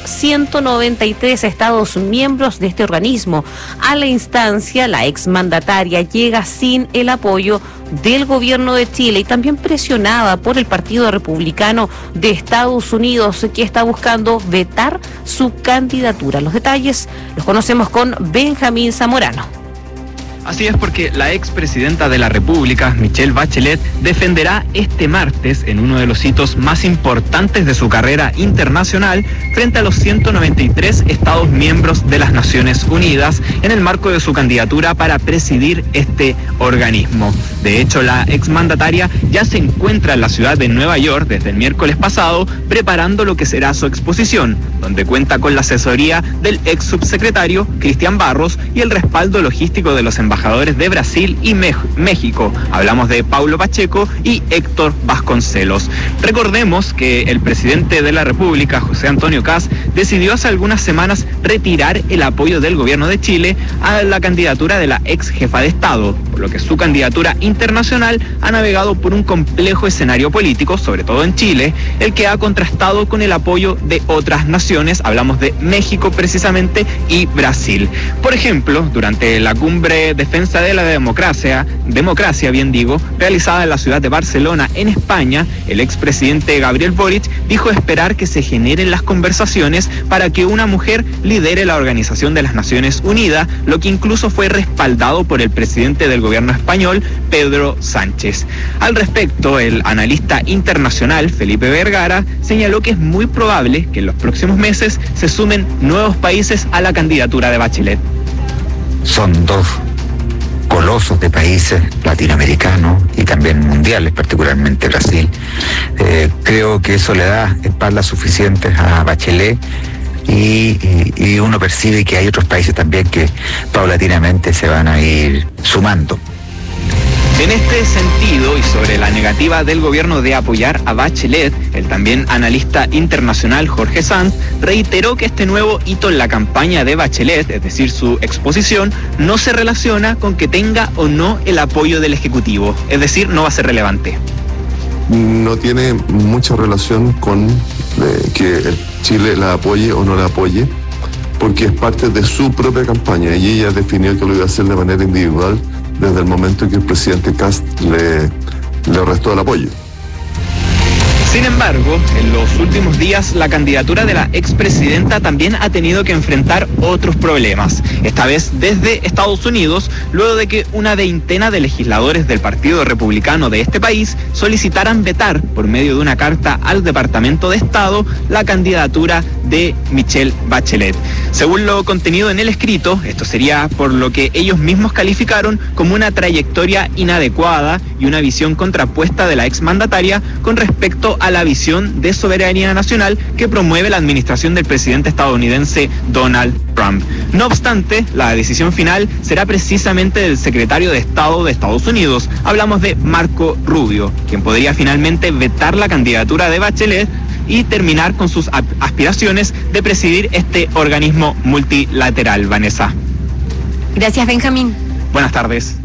193 Estados miembros de este organismo. A la instancia, la exmandataria llega sin el apoyo del gobierno de Chile y también presionada por el Partido Republicano de Estados Unidos, que está buscando vetar su candidatura. Los detalles los conocemos con Benjamín Zamorano. Así es, porque la expresidenta de la República, Michelle Bachelet, defenderá este martes en uno de los hitos más importantes de su carrera internacional frente a los 193 Estados miembros de las Naciones Unidas en el marco de su candidatura para presidir este organismo. De hecho, la exmandataria ya se encuentra en la ciudad de Nueva York desde el miércoles pasado preparando lo que será su exposición, donde cuenta con la asesoría del ex subsecretario Cristian Barros y el respaldo logístico de los embajadores de Brasil y México. Hablamos de Paulo Pacheco y Héctor Vasconcelos. Recordemos que el presidente de la República, José Antonio Kast, decidió hace algunas semanas retirar el apoyo del gobierno de Chile a la candidatura de la ex jefa de Estado, por lo que su candidatura internacional ha navegado por un complejo escenario político, sobre todo en Chile, el que ha contrastado con el apoyo de otras naciones, hablamos de México precisamente y Brasil. Por ejemplo, durante la cumbre Defensa de la Democracia, realizada en la ciudad de Barcelona, en España, el expresidente Gabriel Boric dijo esperar que se generen las conversaciones para que una mujer lidere la Organización de las Naciones Unidas, lo que incluso fue respaldado por el presidente del gobierno español, Pedro Sánchez. Al respecto, el analista internacional Felipe Vergara señaló que es muy probable que en los próximos meses se sumen nuevos países a la candidatura de Bachelet. Son dos colosos de países latinoamericanos y también mundiales, particularmente Brasil. Creo que eso le da espaldas suficientes a Bachelet y uno percibe que hay otros países también que paulatinamente se van a ir sumando. En este sentido, y sobre la negativa del gobierno de apoyar a Bachelet, el también analista internacional Jorge Sanz reiteró que este nuevo hito en la campaña de Bachelet, es decir, su exposición, no se relaciona con que tenga o no el apoyo del Ejecutivo, es decir, no va a ser relevante. No tiene mucha relación con que Chile la apoye o no la apoye, porque es parte de su propia campaña y ella definió que lo iba a hacer de manera individual desde el momento en que el presidente Kast le restó el apoyo. Sin embargo, en los últimos días la candidatura de la expresidenta también ha tenido que enfrentar otros problemas, esta vez desde Estados Unidos, luego de que una veintena de legisladores del Partido Republicano de este país solicitaran vetar por medio de una carta al Departamento de Estado la candidatura de Michelle Bachelet. Según lo contenido en el escrito, esto sería por lo que ellos mismos calificaron como una trayectoria inadecuada y una visión contrapuesta de la exmandataria con respecto a la visión de soberanía nacional que promueve la administración del presidente estadounidense Donald Trump. No obstante, la decisión final será precisamente del secretario de Estado de Estados Unidos. Hablamos de Marco Rubio, quien podría finalmente vetar la candidatura de Bachelet y terminar con sus aspiraciones de presidir este organismo multilateral. Vanessa. Gracias, Benjamín. Buenas tardes.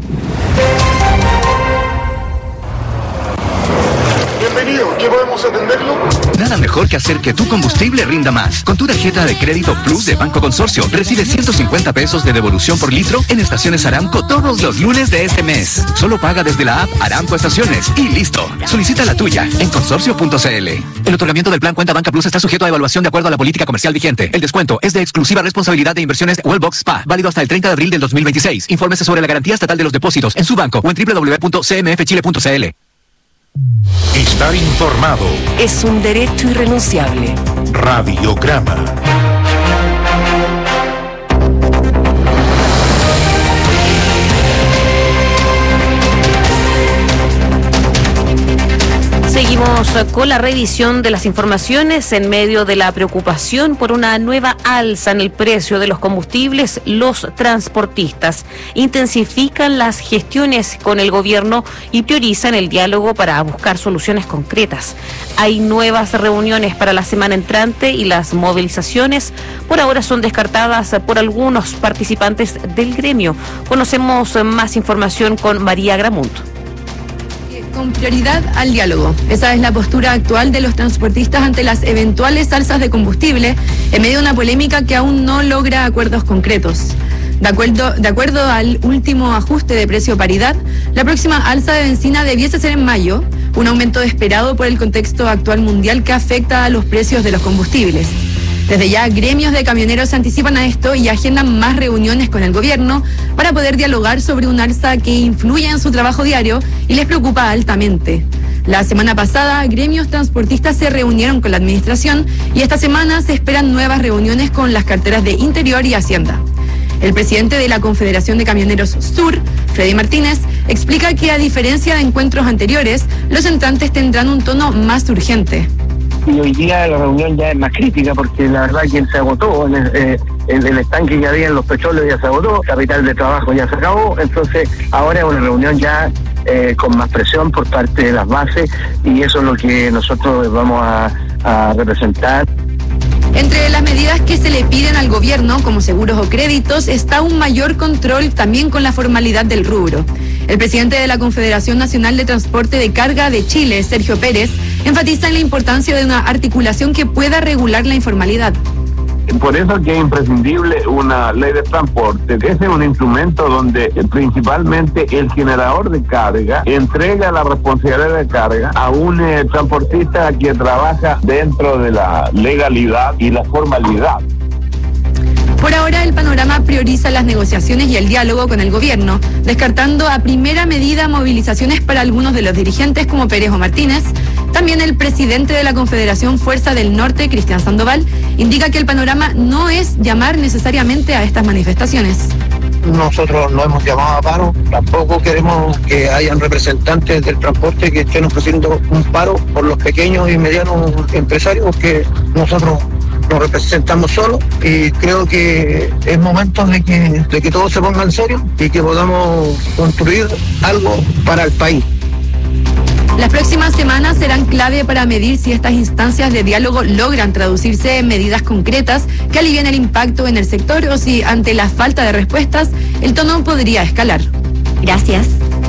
Bienvenido, ¿qué podemos atenderlo? Nada mejor que hacer que tu combustible rinda más. Con tu tarjeta de crédito Plus de Banco Consorcio, recibe 150 pesos de devolución por litro en estaciones Aramco todos los lunes de este mes. Solo paga desde la app Aramco Estaciones y listo. Solicita la tuya en consorcio.cl. El otorgamiento del plan Cuenta Banca Plus está sujeto a evaluación de acuerdo a la política comercial vigente. El descuento es de exclusiva responsabilidad de Inversiones Wellbox Spa, válido hasta el 30 de abril del 2026. Infórmese sobre la garantía estatal de los depósitos en su banco o en www.cmfchile.cl. Estar informado Es un derecho irrenunciable. Radiograma. Seguimos con la revisión de las informaciones en medio de la preocupación por una nueva alza en el precio de los combustibles. Los transportistas intensifican las gestiones con el gobierno y priorizan el diálogo para buscar soluciones concretas. Hay nuevas reuniones para la semana entrante y las movilizaciones por ahora son descartadas por algunos participantes del gremio. Conocemos más información con María Gramunt. Con prioridad al diálogo. Esa es la postura actual de los transportistas ante las eventuales alzas de combustible en medio de una polémica que aún no logra acuerdos concretos. De acuerdo al último ajuste de precio paridad, la próxima alza de benzina debiese ser en mayo, un aumento esperado por el contexto actual mundial que afecta a los precios de los combustibles. Desde ya, gremios de camioneros se anticipan a esto y agendan más reuniones con el gobierno para poder dialogar sobre un alza que influya en su trabajo diario y les preocupa altamente. La semana pasada, gremios transportistas se reunieron con la administración y esta semana se esperan nuevas reuniones con las carteras de Interior y Hacienda. El presidente de la Confederación de Camioneros Sur, Freddy Martínez, explica que a diferencia de encuentros anteriores, los entrantes tendrán un tono más urgente. Y hoy día la reunión ya es más crítica porque la verdad que se agotó, el estanque que había en los petróleos ya se agotó, capital de trabajo ya se acabó, entonces ahora es una reunión ya con más presión por parte de las bases y eso es lo que nosotros vamos a representar. Entre las medidas que se le piden al gobierno, como seguros o créditos, está un mayor control también con la formalidad del rubro. El presidente de la Confederación Nacional de Transporte de Carga de Chile, Sergio Pérez, enfatiza en la importancia de una articulación que pueda regular la informalidad. Por eso que es imprescindible una ley de transporte. Ese es un instrumento donde principalmente el generador de carga entrega la responsabilidad de carga a un transportista que trabaja dentro de la legalidad y la formalidad. Por ahora, el panorama prioriza las negociaciones y el diálogo con el gobierno, descartando a primera medida movilizaciones para algunos de los dirigentes como Pérez o Martínez. También el presidente de la Confederación Fuerza del Norte, Cristian Sandoval, indica que el panorama no es llamar necesariamente a estas manifestaciones. Nosotros no hemos llamado a paro, tampoco queremos que hayan representantes del transporte que estén ofreciendo un paro por los pequeños y medianos empresarios que nosotros nos representamos solos y creo que es momento de que todos se pongan en serio y que podamos construir algo para el país. Las próximas semanas serán clave para medir si estas instancias de diálogo logran traducirse en medidas concretas que alivien el impacto en el sector o si, ante la falta de respuestas, el tono podría escalar. Gracias.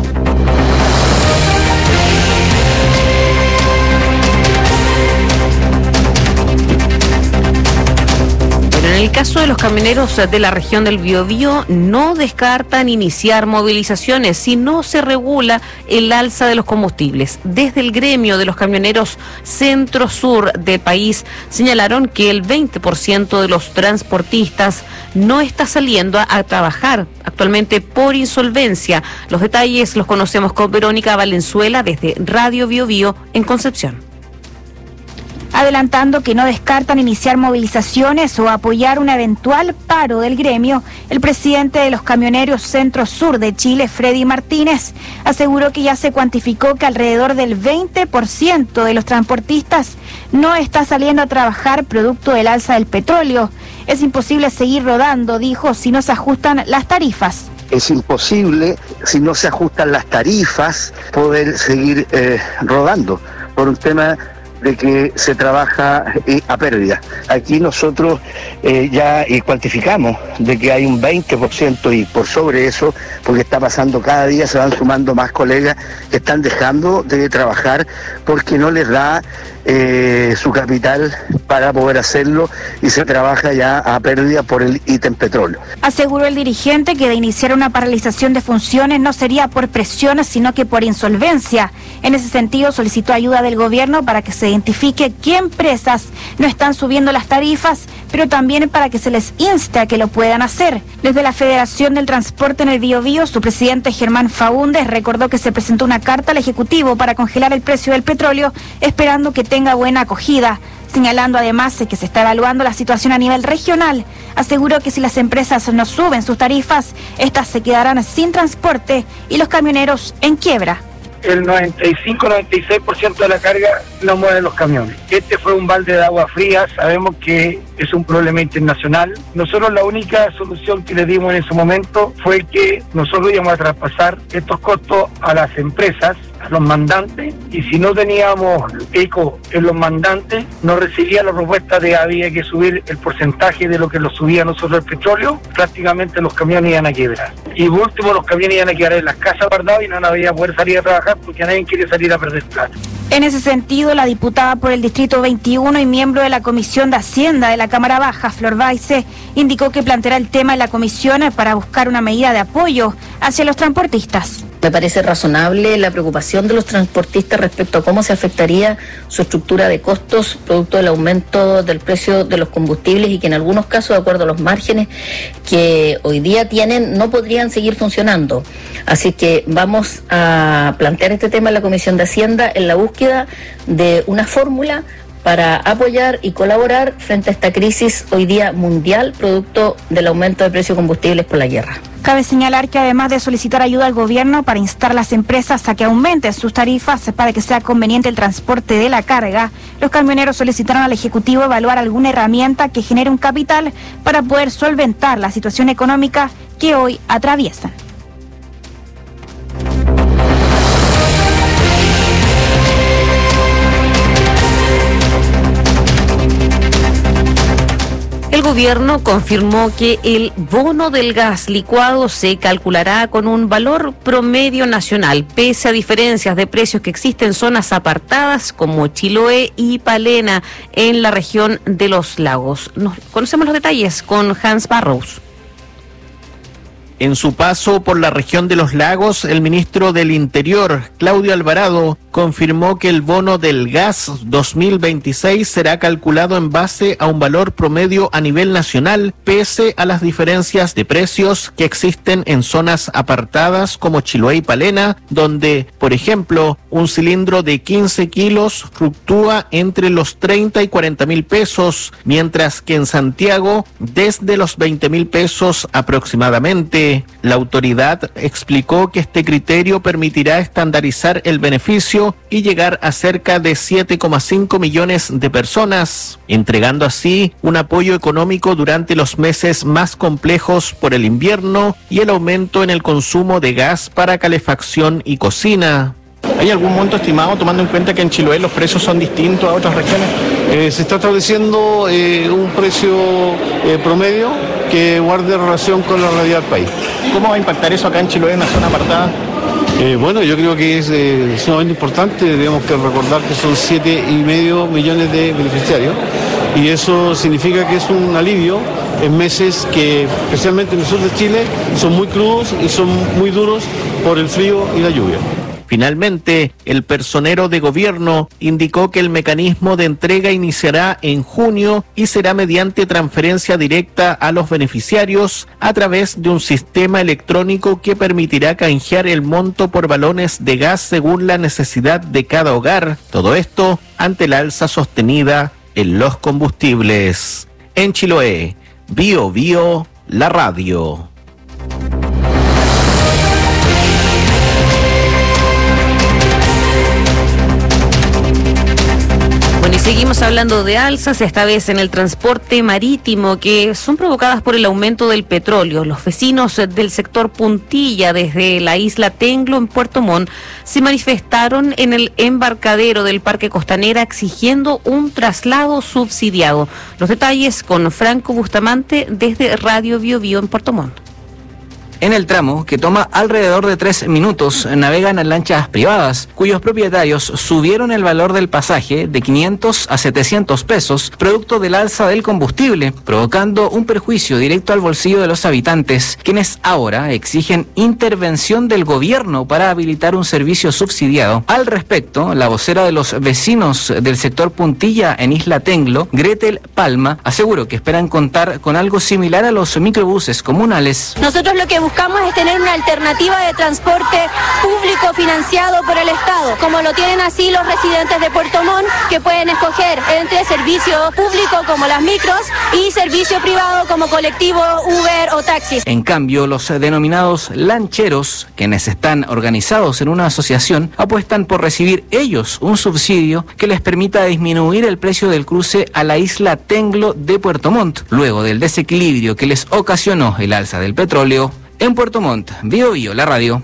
En el caso de los camioneros de la región del Biobío, no descartan iniciar movilizaciones si no se regula el alza de los combustibles. Desde el gremio de los camioneros centro-sur del país señalaron que el 20% de los transportistas no está saliendo a trabajar actualmente por insolvencia. Los detalles los conocemos con Verónica Valenzuela desde Radio Biobío en Concepción. Adelantando que no descartan iniciar movilizaciones o apoyar un eventual paro del gremio, el presidente de los camioneros Centro-Sur de Chile, Freddy Martínez, aseguró que ya se cuantificó que alrededor del 20% de los transportistas no está saliendo a trabajar producto del alza del petróleo. Es imposible seguir rodando, dijo, si no se ajustan las tarifas. Es imposible, si no se ajustan las tarifas, poder seguir rodando por un tema de que se trabaja a pérdida. Aquí nosotros ya cuantificamos de que hay un 20% y por sobre eso, porque está pasando cada día, se van sumando más colegas que están dejando de trabajar porque no les da su capital para poder hacerlo y se trabaja ya a pérdida por el ítem petróleo. Aseguró el dirigente que de iniciar una paralización de funciones no sería por presiones, sino que por insolvencia. En ese sentido, solicitó ayuda del gobierno para que se identifique qué empresas no están subiendo las tarifas, pero también para que se les inste a que lo puedan hacer. Desde la Federación del Transporte en el Biobío, su presidente Germán Faúndez recordó que se presentó una carta al Ejecutivo para congelar el precio del petróleo, esperando que tenga buena acogida. Señalando además que se está evaluando la situación a nivel regional, aseguró que si las empresas no suben sus tarifas, estas se quedarán sin transporte y los camioneros en quiebra. el 95-96% de la carga lo mueven los camiones. Este fue un balde de agua fría, sabemos que es un problema internacional. Nosotros la única solución que le dimos en ese momento fue que nosotros íbamos a traspasar estos costos a las empresas, a los mandantes, y si no teníamos eco en los mandantes, no recibía la propuesta de había que subir el porcentaje de lo que lo subía nosotros el petróleo, prácticamente los camiones iban a quebrar. Y por último, los camiones iban a quedar en las casas guardados y no había a poder salir a trabajar porque nadie quiere salir a perder plata. En ese sentido, la diputada por el Distrito 21 y miembro de la Comisión de Hacienda de la Cámara Baja, Flor Baize, indicó que planteará el tema en la comisión para buscar una medida de apoyo hacia los transportistas. Me parece razonable la preocupación de los transportistas respecto a cómo se afectaría su estructura de costos producto del aumento del precio de los combustibles y que en algunos casos, de acuerdo a los márgenes que hoy día tienen, no podrían seguir funcionando. Así que vamos a plantear este tema en la Comisión de Hacienda en la búsqueda de una fórmula para apoyar y colaborar frente a esta crisis hoy día mundial producto del aumento de precios de combustibles por la guerra. Cabe señalar que además de solicitar ayuda al gobierno para instar a las empresas a que aumenten sus tarifas para que sea conveniente el transporte de la carga, los camioneros solicitaron al Ejecutivo evaluar alguna herramienta que genere un capital para poder solventar la situación económica que hoy atraviesan. El gobierno confirmó que el bono del gas licuado se calculará con un valor promedio nacional, pese a diferencias de precios que existen en zonas apartadas como Chiloé y Palena en la región de los lagos. Conocemos los detalles con Hans Barrows. En su paso por la región de los lagos, el ministro del Interior, Claudio Alvarado, confirmó que el bono del gas 2026 será calculado en base a un valor promedio a nivel nacional, pese a las diferencias de precios que existen en zonas apartadas como Chiloé y Palena, donde, por ejemplo, un cilindro de 15 kilos fluctúa entre los 30 y 40 mil pesos, mientras que en Santiago, desde los 20 mil pesos aproximadamente. La autoridad explicó que este criterio permitirá estandarizar el beneficio y llegar a cerca de 7,5 millones de personas, entregando así un apoyo económico durante los meses más complejos por el invierno y el aumento en el consumo de gas para calefacción y cocina. ¿Hay algún monto estimado, tomando en cuenta que en Chiloé los precios son distintos a otras regiones? Se está estableciendo un precio promedio que guarde relación con la realidad del país. ¿Cómo va a impactar eso acá en Chiloé, en una zona apartada? Bueno, yo creo que es sumamente importante. Tenemos que recordar que son 7,5 millones de beneficiarios y eso significa que es un alivio en meses que, especialmente en el sur de Chile, son muy crudos y son muy duros por el frío y la lluvia. Finalmente, el personero de gobierno indicó que el mecanismo de entrega iniciará en junio y será mediante transferencia directa a los beneficiarios a través de un sistema electrónico que permitirá canjear el monto por balones de gas según la necesidad de cada hogar. Todo esto ante la alza sostenida en los combustibles. En Chiloé, Bio Bio, la radio. Bueno, y seguimos hablando de alzas, esta vez en el transporte marítimo, que son provocadas por el aumento del petróleo. Los vecinos del sector Puntilla, desde la isla Tenglo en Puerto Montt, se manifestaron en el embarcadero del Parque Costanera exigiendo un traslado subsidiado. Los detalles con Franco Bustamante desde Radio Bio Bio en Puerto Montt. En el tramo, que toma alrededor de 3 minutos, navegan en lanchas privadas, cuyos propietarios subieron el valor del pasaje de 500 a 700 pesos, producto del alza del combustible, provocando un perjuicio directo al bolsillo de los habitantes, quienes ahora exigen intervención del gobierno para habilitar un servicio subsidiado. Al respecto, la vocera de los vecinos del sector Puntilla en Isla Tenglo, Gretel Palma, aseguró que esperan contar con algo similar a los microbuses comunales. Nosotros lo que buscamos buscamos es tener una alternativa de transporte público financiado por el Estado, como lo tienen así los residentes de Puerto Montt, que pueden escoger entre servicio público como las micros y servicio privado como colectivo, Uber o taxis. En cambio, los denominados lancheros, quienes están organizados en una asociación, apuestan por recibir ellos un subsidio que les permita disminuir el precio del cruce a la isla Tenglo de Puerto Montt, luego del desequilibrio que les ocasionó el alza del petróleo. En Puerto Montt, Bio Bio, la radio.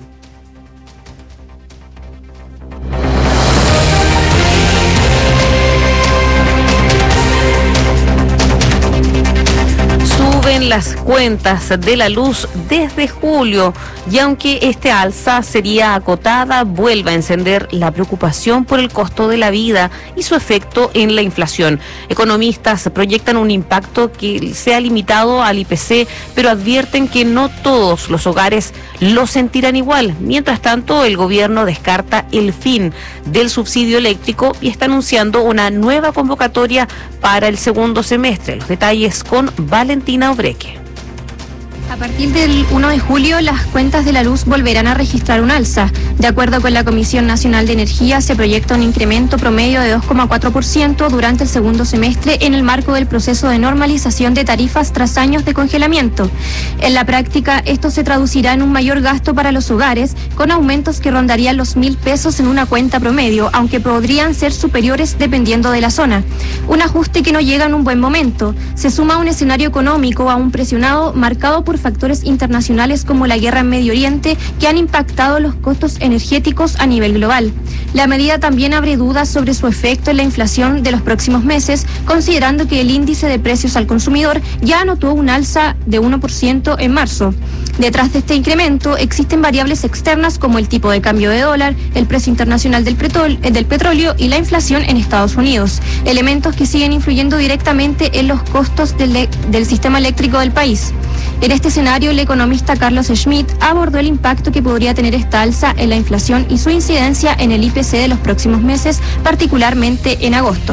Suben las cuentas de la luz desde julio y aunque este alza sería acotada, vuelve a encender la preocupación por el costo de la vida y su efecto en la inflación. Economistas proyectan un impacto que sea limitado al IPC, pero advierten que no todos los hogares lo sentirán igual. Mientras tanto, el gobierno descarta el fin del subsidio eléctrico y está anunciando una nueva convocatoria para el segundo semestre. Los detalles con Valentina Obreque. A partir del 1 de julio, las cuentas de la luz volverán a registrar un alza. De acuerdo con la Comisión Nacional de Energía, se proyecta un incremento promedio de 2,4% durante el segundo semestre en el marco del proceso de normalización de tarifas tras años de congelamiento. En la práctica, esto se traducirá en un mayor gasto para los hogares, con aumentos que rondarían los 1.000 pesos en una cuenta promedio, aunque podrían ser superiores dependiendo de la zona. Un ajuste que no llega en un buen momento. Se suma a un escenario económico aún presionado, marcado por factores internacionales como la guerra en Medio Oriente, que han impactado los costos energéticos a nivel global. La medida también abre dudas sobre su efecto en la inflación de los próximos meses, considerando que el índice de precios al consumidor ya anotó un alza de 1% en marzo. Detrás de este incremento existen variables externas como el tipo de cambio de dólar, el precio internacional del petróleo y la inflación en Estados Unidos, elementos que siguen influyendo directamente en los costos del sistema eléctrico del país. En este escenario, el economista Carlos Schmidt abordó el impacto que podría tener esta alza en la inflación y su incidencia en el IPC de los próximos meses, particularmente en agosto.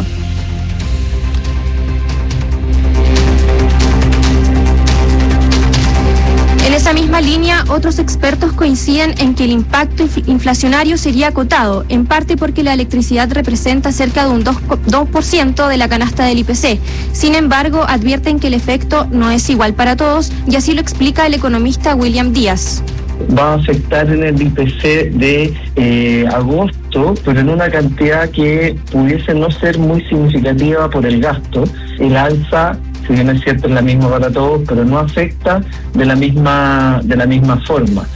En esa misma línea, otros expertos coinciden en que el impacto inflacionario sería acotado, en parte porque la electricidad representa cerca de un 2% de la canasta del IPC. Sin embargo, advierten que el efecto no es igual para todos, y así lo explica el economista William Díaz. Va a afectar en el IPC de agosto, pero en una cantidad que pudiese no ser muy significativa por el gasto. El alza, si bien es cierto, es la misma para todos, pero no afecta de la misma forma.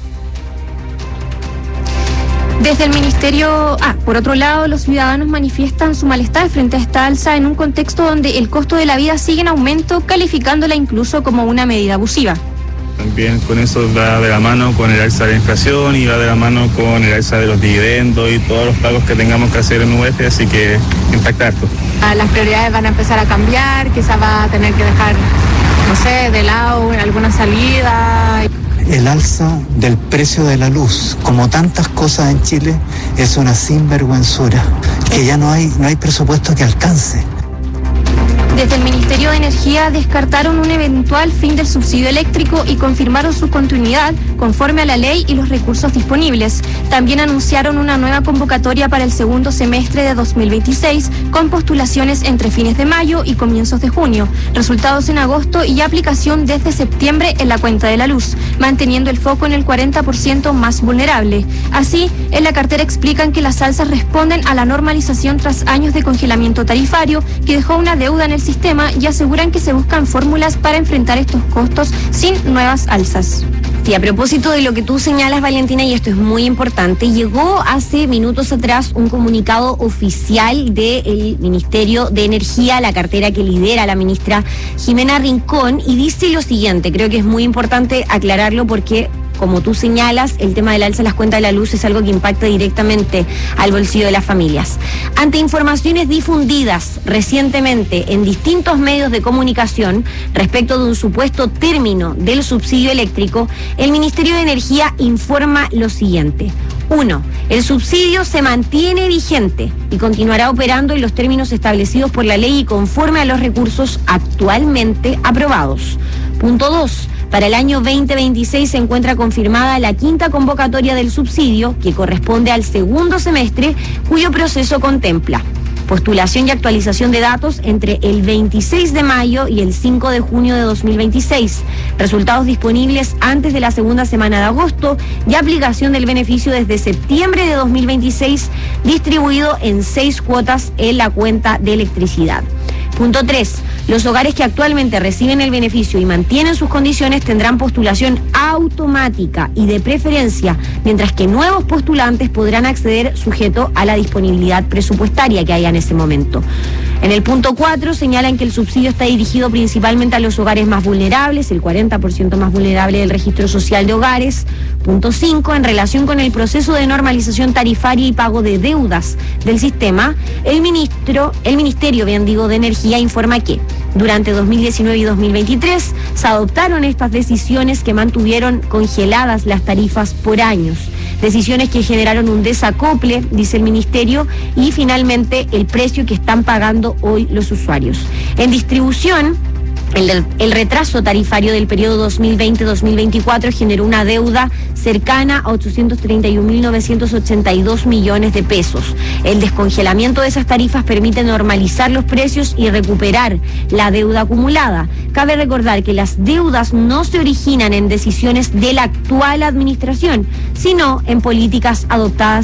Desde el Ministerio, por otro lado, los ciudadanos manifiestan su malestar frente a esta alza en un contexto donde el costo de la vida sigue en aumento, calificándola incluso como una medida abusiva. También con eso va de la mano con el alza de la inflación y va de la mano con el alza de los dividendos y todos los pagos que tengamos que hacer en UF, así que impacta harto. Las prioridades van a empezar a cambiar, quizás va a tener que dejar, no sé, de lado alguna salida. El alza del precio de la luz, como tantas cosas en Chile, es una sinvergüenzura, que ya no hay presupuesto que alcance. Desde el Ministerio de Energía descartaron un eventual fin del subsidio eléctrico y confirmaron su continuidad conforme a la ley y los recursos disponibles. También anunciaron una nueva convocatoria para el segundo semestre de 2026 con postulaciones entre fines de mayo y comienzos de junio, resultados en agosto y aplicación desde septiembre en la cuenta de la luz, manteniendo el foco en el 40% más vulnerable. Así, en la cartera explican que las alzas responden a la normalización tras años de congelamiento tarifario que dejó una deuda en el sistema, y aseguran que se buscan fórmulas para enfrentar estos costos sin nuevas alzas. Sí, a propósito de lo que tú señalas, Valentina, y esto es muy importante, llegó hace minutos atrás un comunicado oficial del Ministerio de Energía, la cartera que lidera la ministra Jimena Rincón, y dice lo siguiente. Creo que es muy importante aclararlo porque, como tú señalas, el tema del alza de las cuentas de la luz es algo que impacta directamente al bolsillo de las familias. Ante informaciones difundidas recientemente en distintos medios de comunicación respecto de un supuesto término del subsidio eléctrico, el Ministerio de Energía informa lo siguiente. 1. El subsidio se mantiene vigente y continuará operando en los términos establecidos por la ley y conforme a los recursos actualmente aprobados. Punto 2. Para el año 2026 se encuentra confirmada la quinta convocatoria del subsidio, que corresponde al segundo semestre, cuyo proceso contempla postulación y actualización de datos entre el 26 de mayo y el 5 de junio de 2026, resultados disponibles antes de la segunda semana de agosto y aplicación del beneficio desde septiembre de 2026, distribuido en 6 cuotas en la cuenta de electricidad. Punto 3. Los hogares que actualmente reciben el beneficio y mantienen sus condiciones tendrán postulación automática y de preferencia, mientras que nuevos postulantes podrán acceder sujeto a la disponibilidad presupuestaria que haya en ese momento. En el punto 4 señalan que el subsidio está dirigido principalmente a los hogares más vulnerables, el 40% más vulnerable del registro social de hogares. Punto 5, en relación con el proceso de normalización tarifaria y pago de deudas del sistema, el Ministerio de Energía informa que durante 2019 y 2023 se adoptaron estas decisiones que mantuvieron congeladas las tarifas por años. Decisiones que generaron un desacople, dice el Ministerio, y finalmente el precio que están pagando hoy los usuarios. En distribución, el retraso tarifario del periodo 2020-2024 generó una deuda cercana a 831.982 millones de pesos. El descongelamiento de esas tarifas permite normalizar los precios y recuperar la deuda acumulada. Cabe recordar que las deudas no se originan en decisiones de la actual administración, sino en políticas adoptadas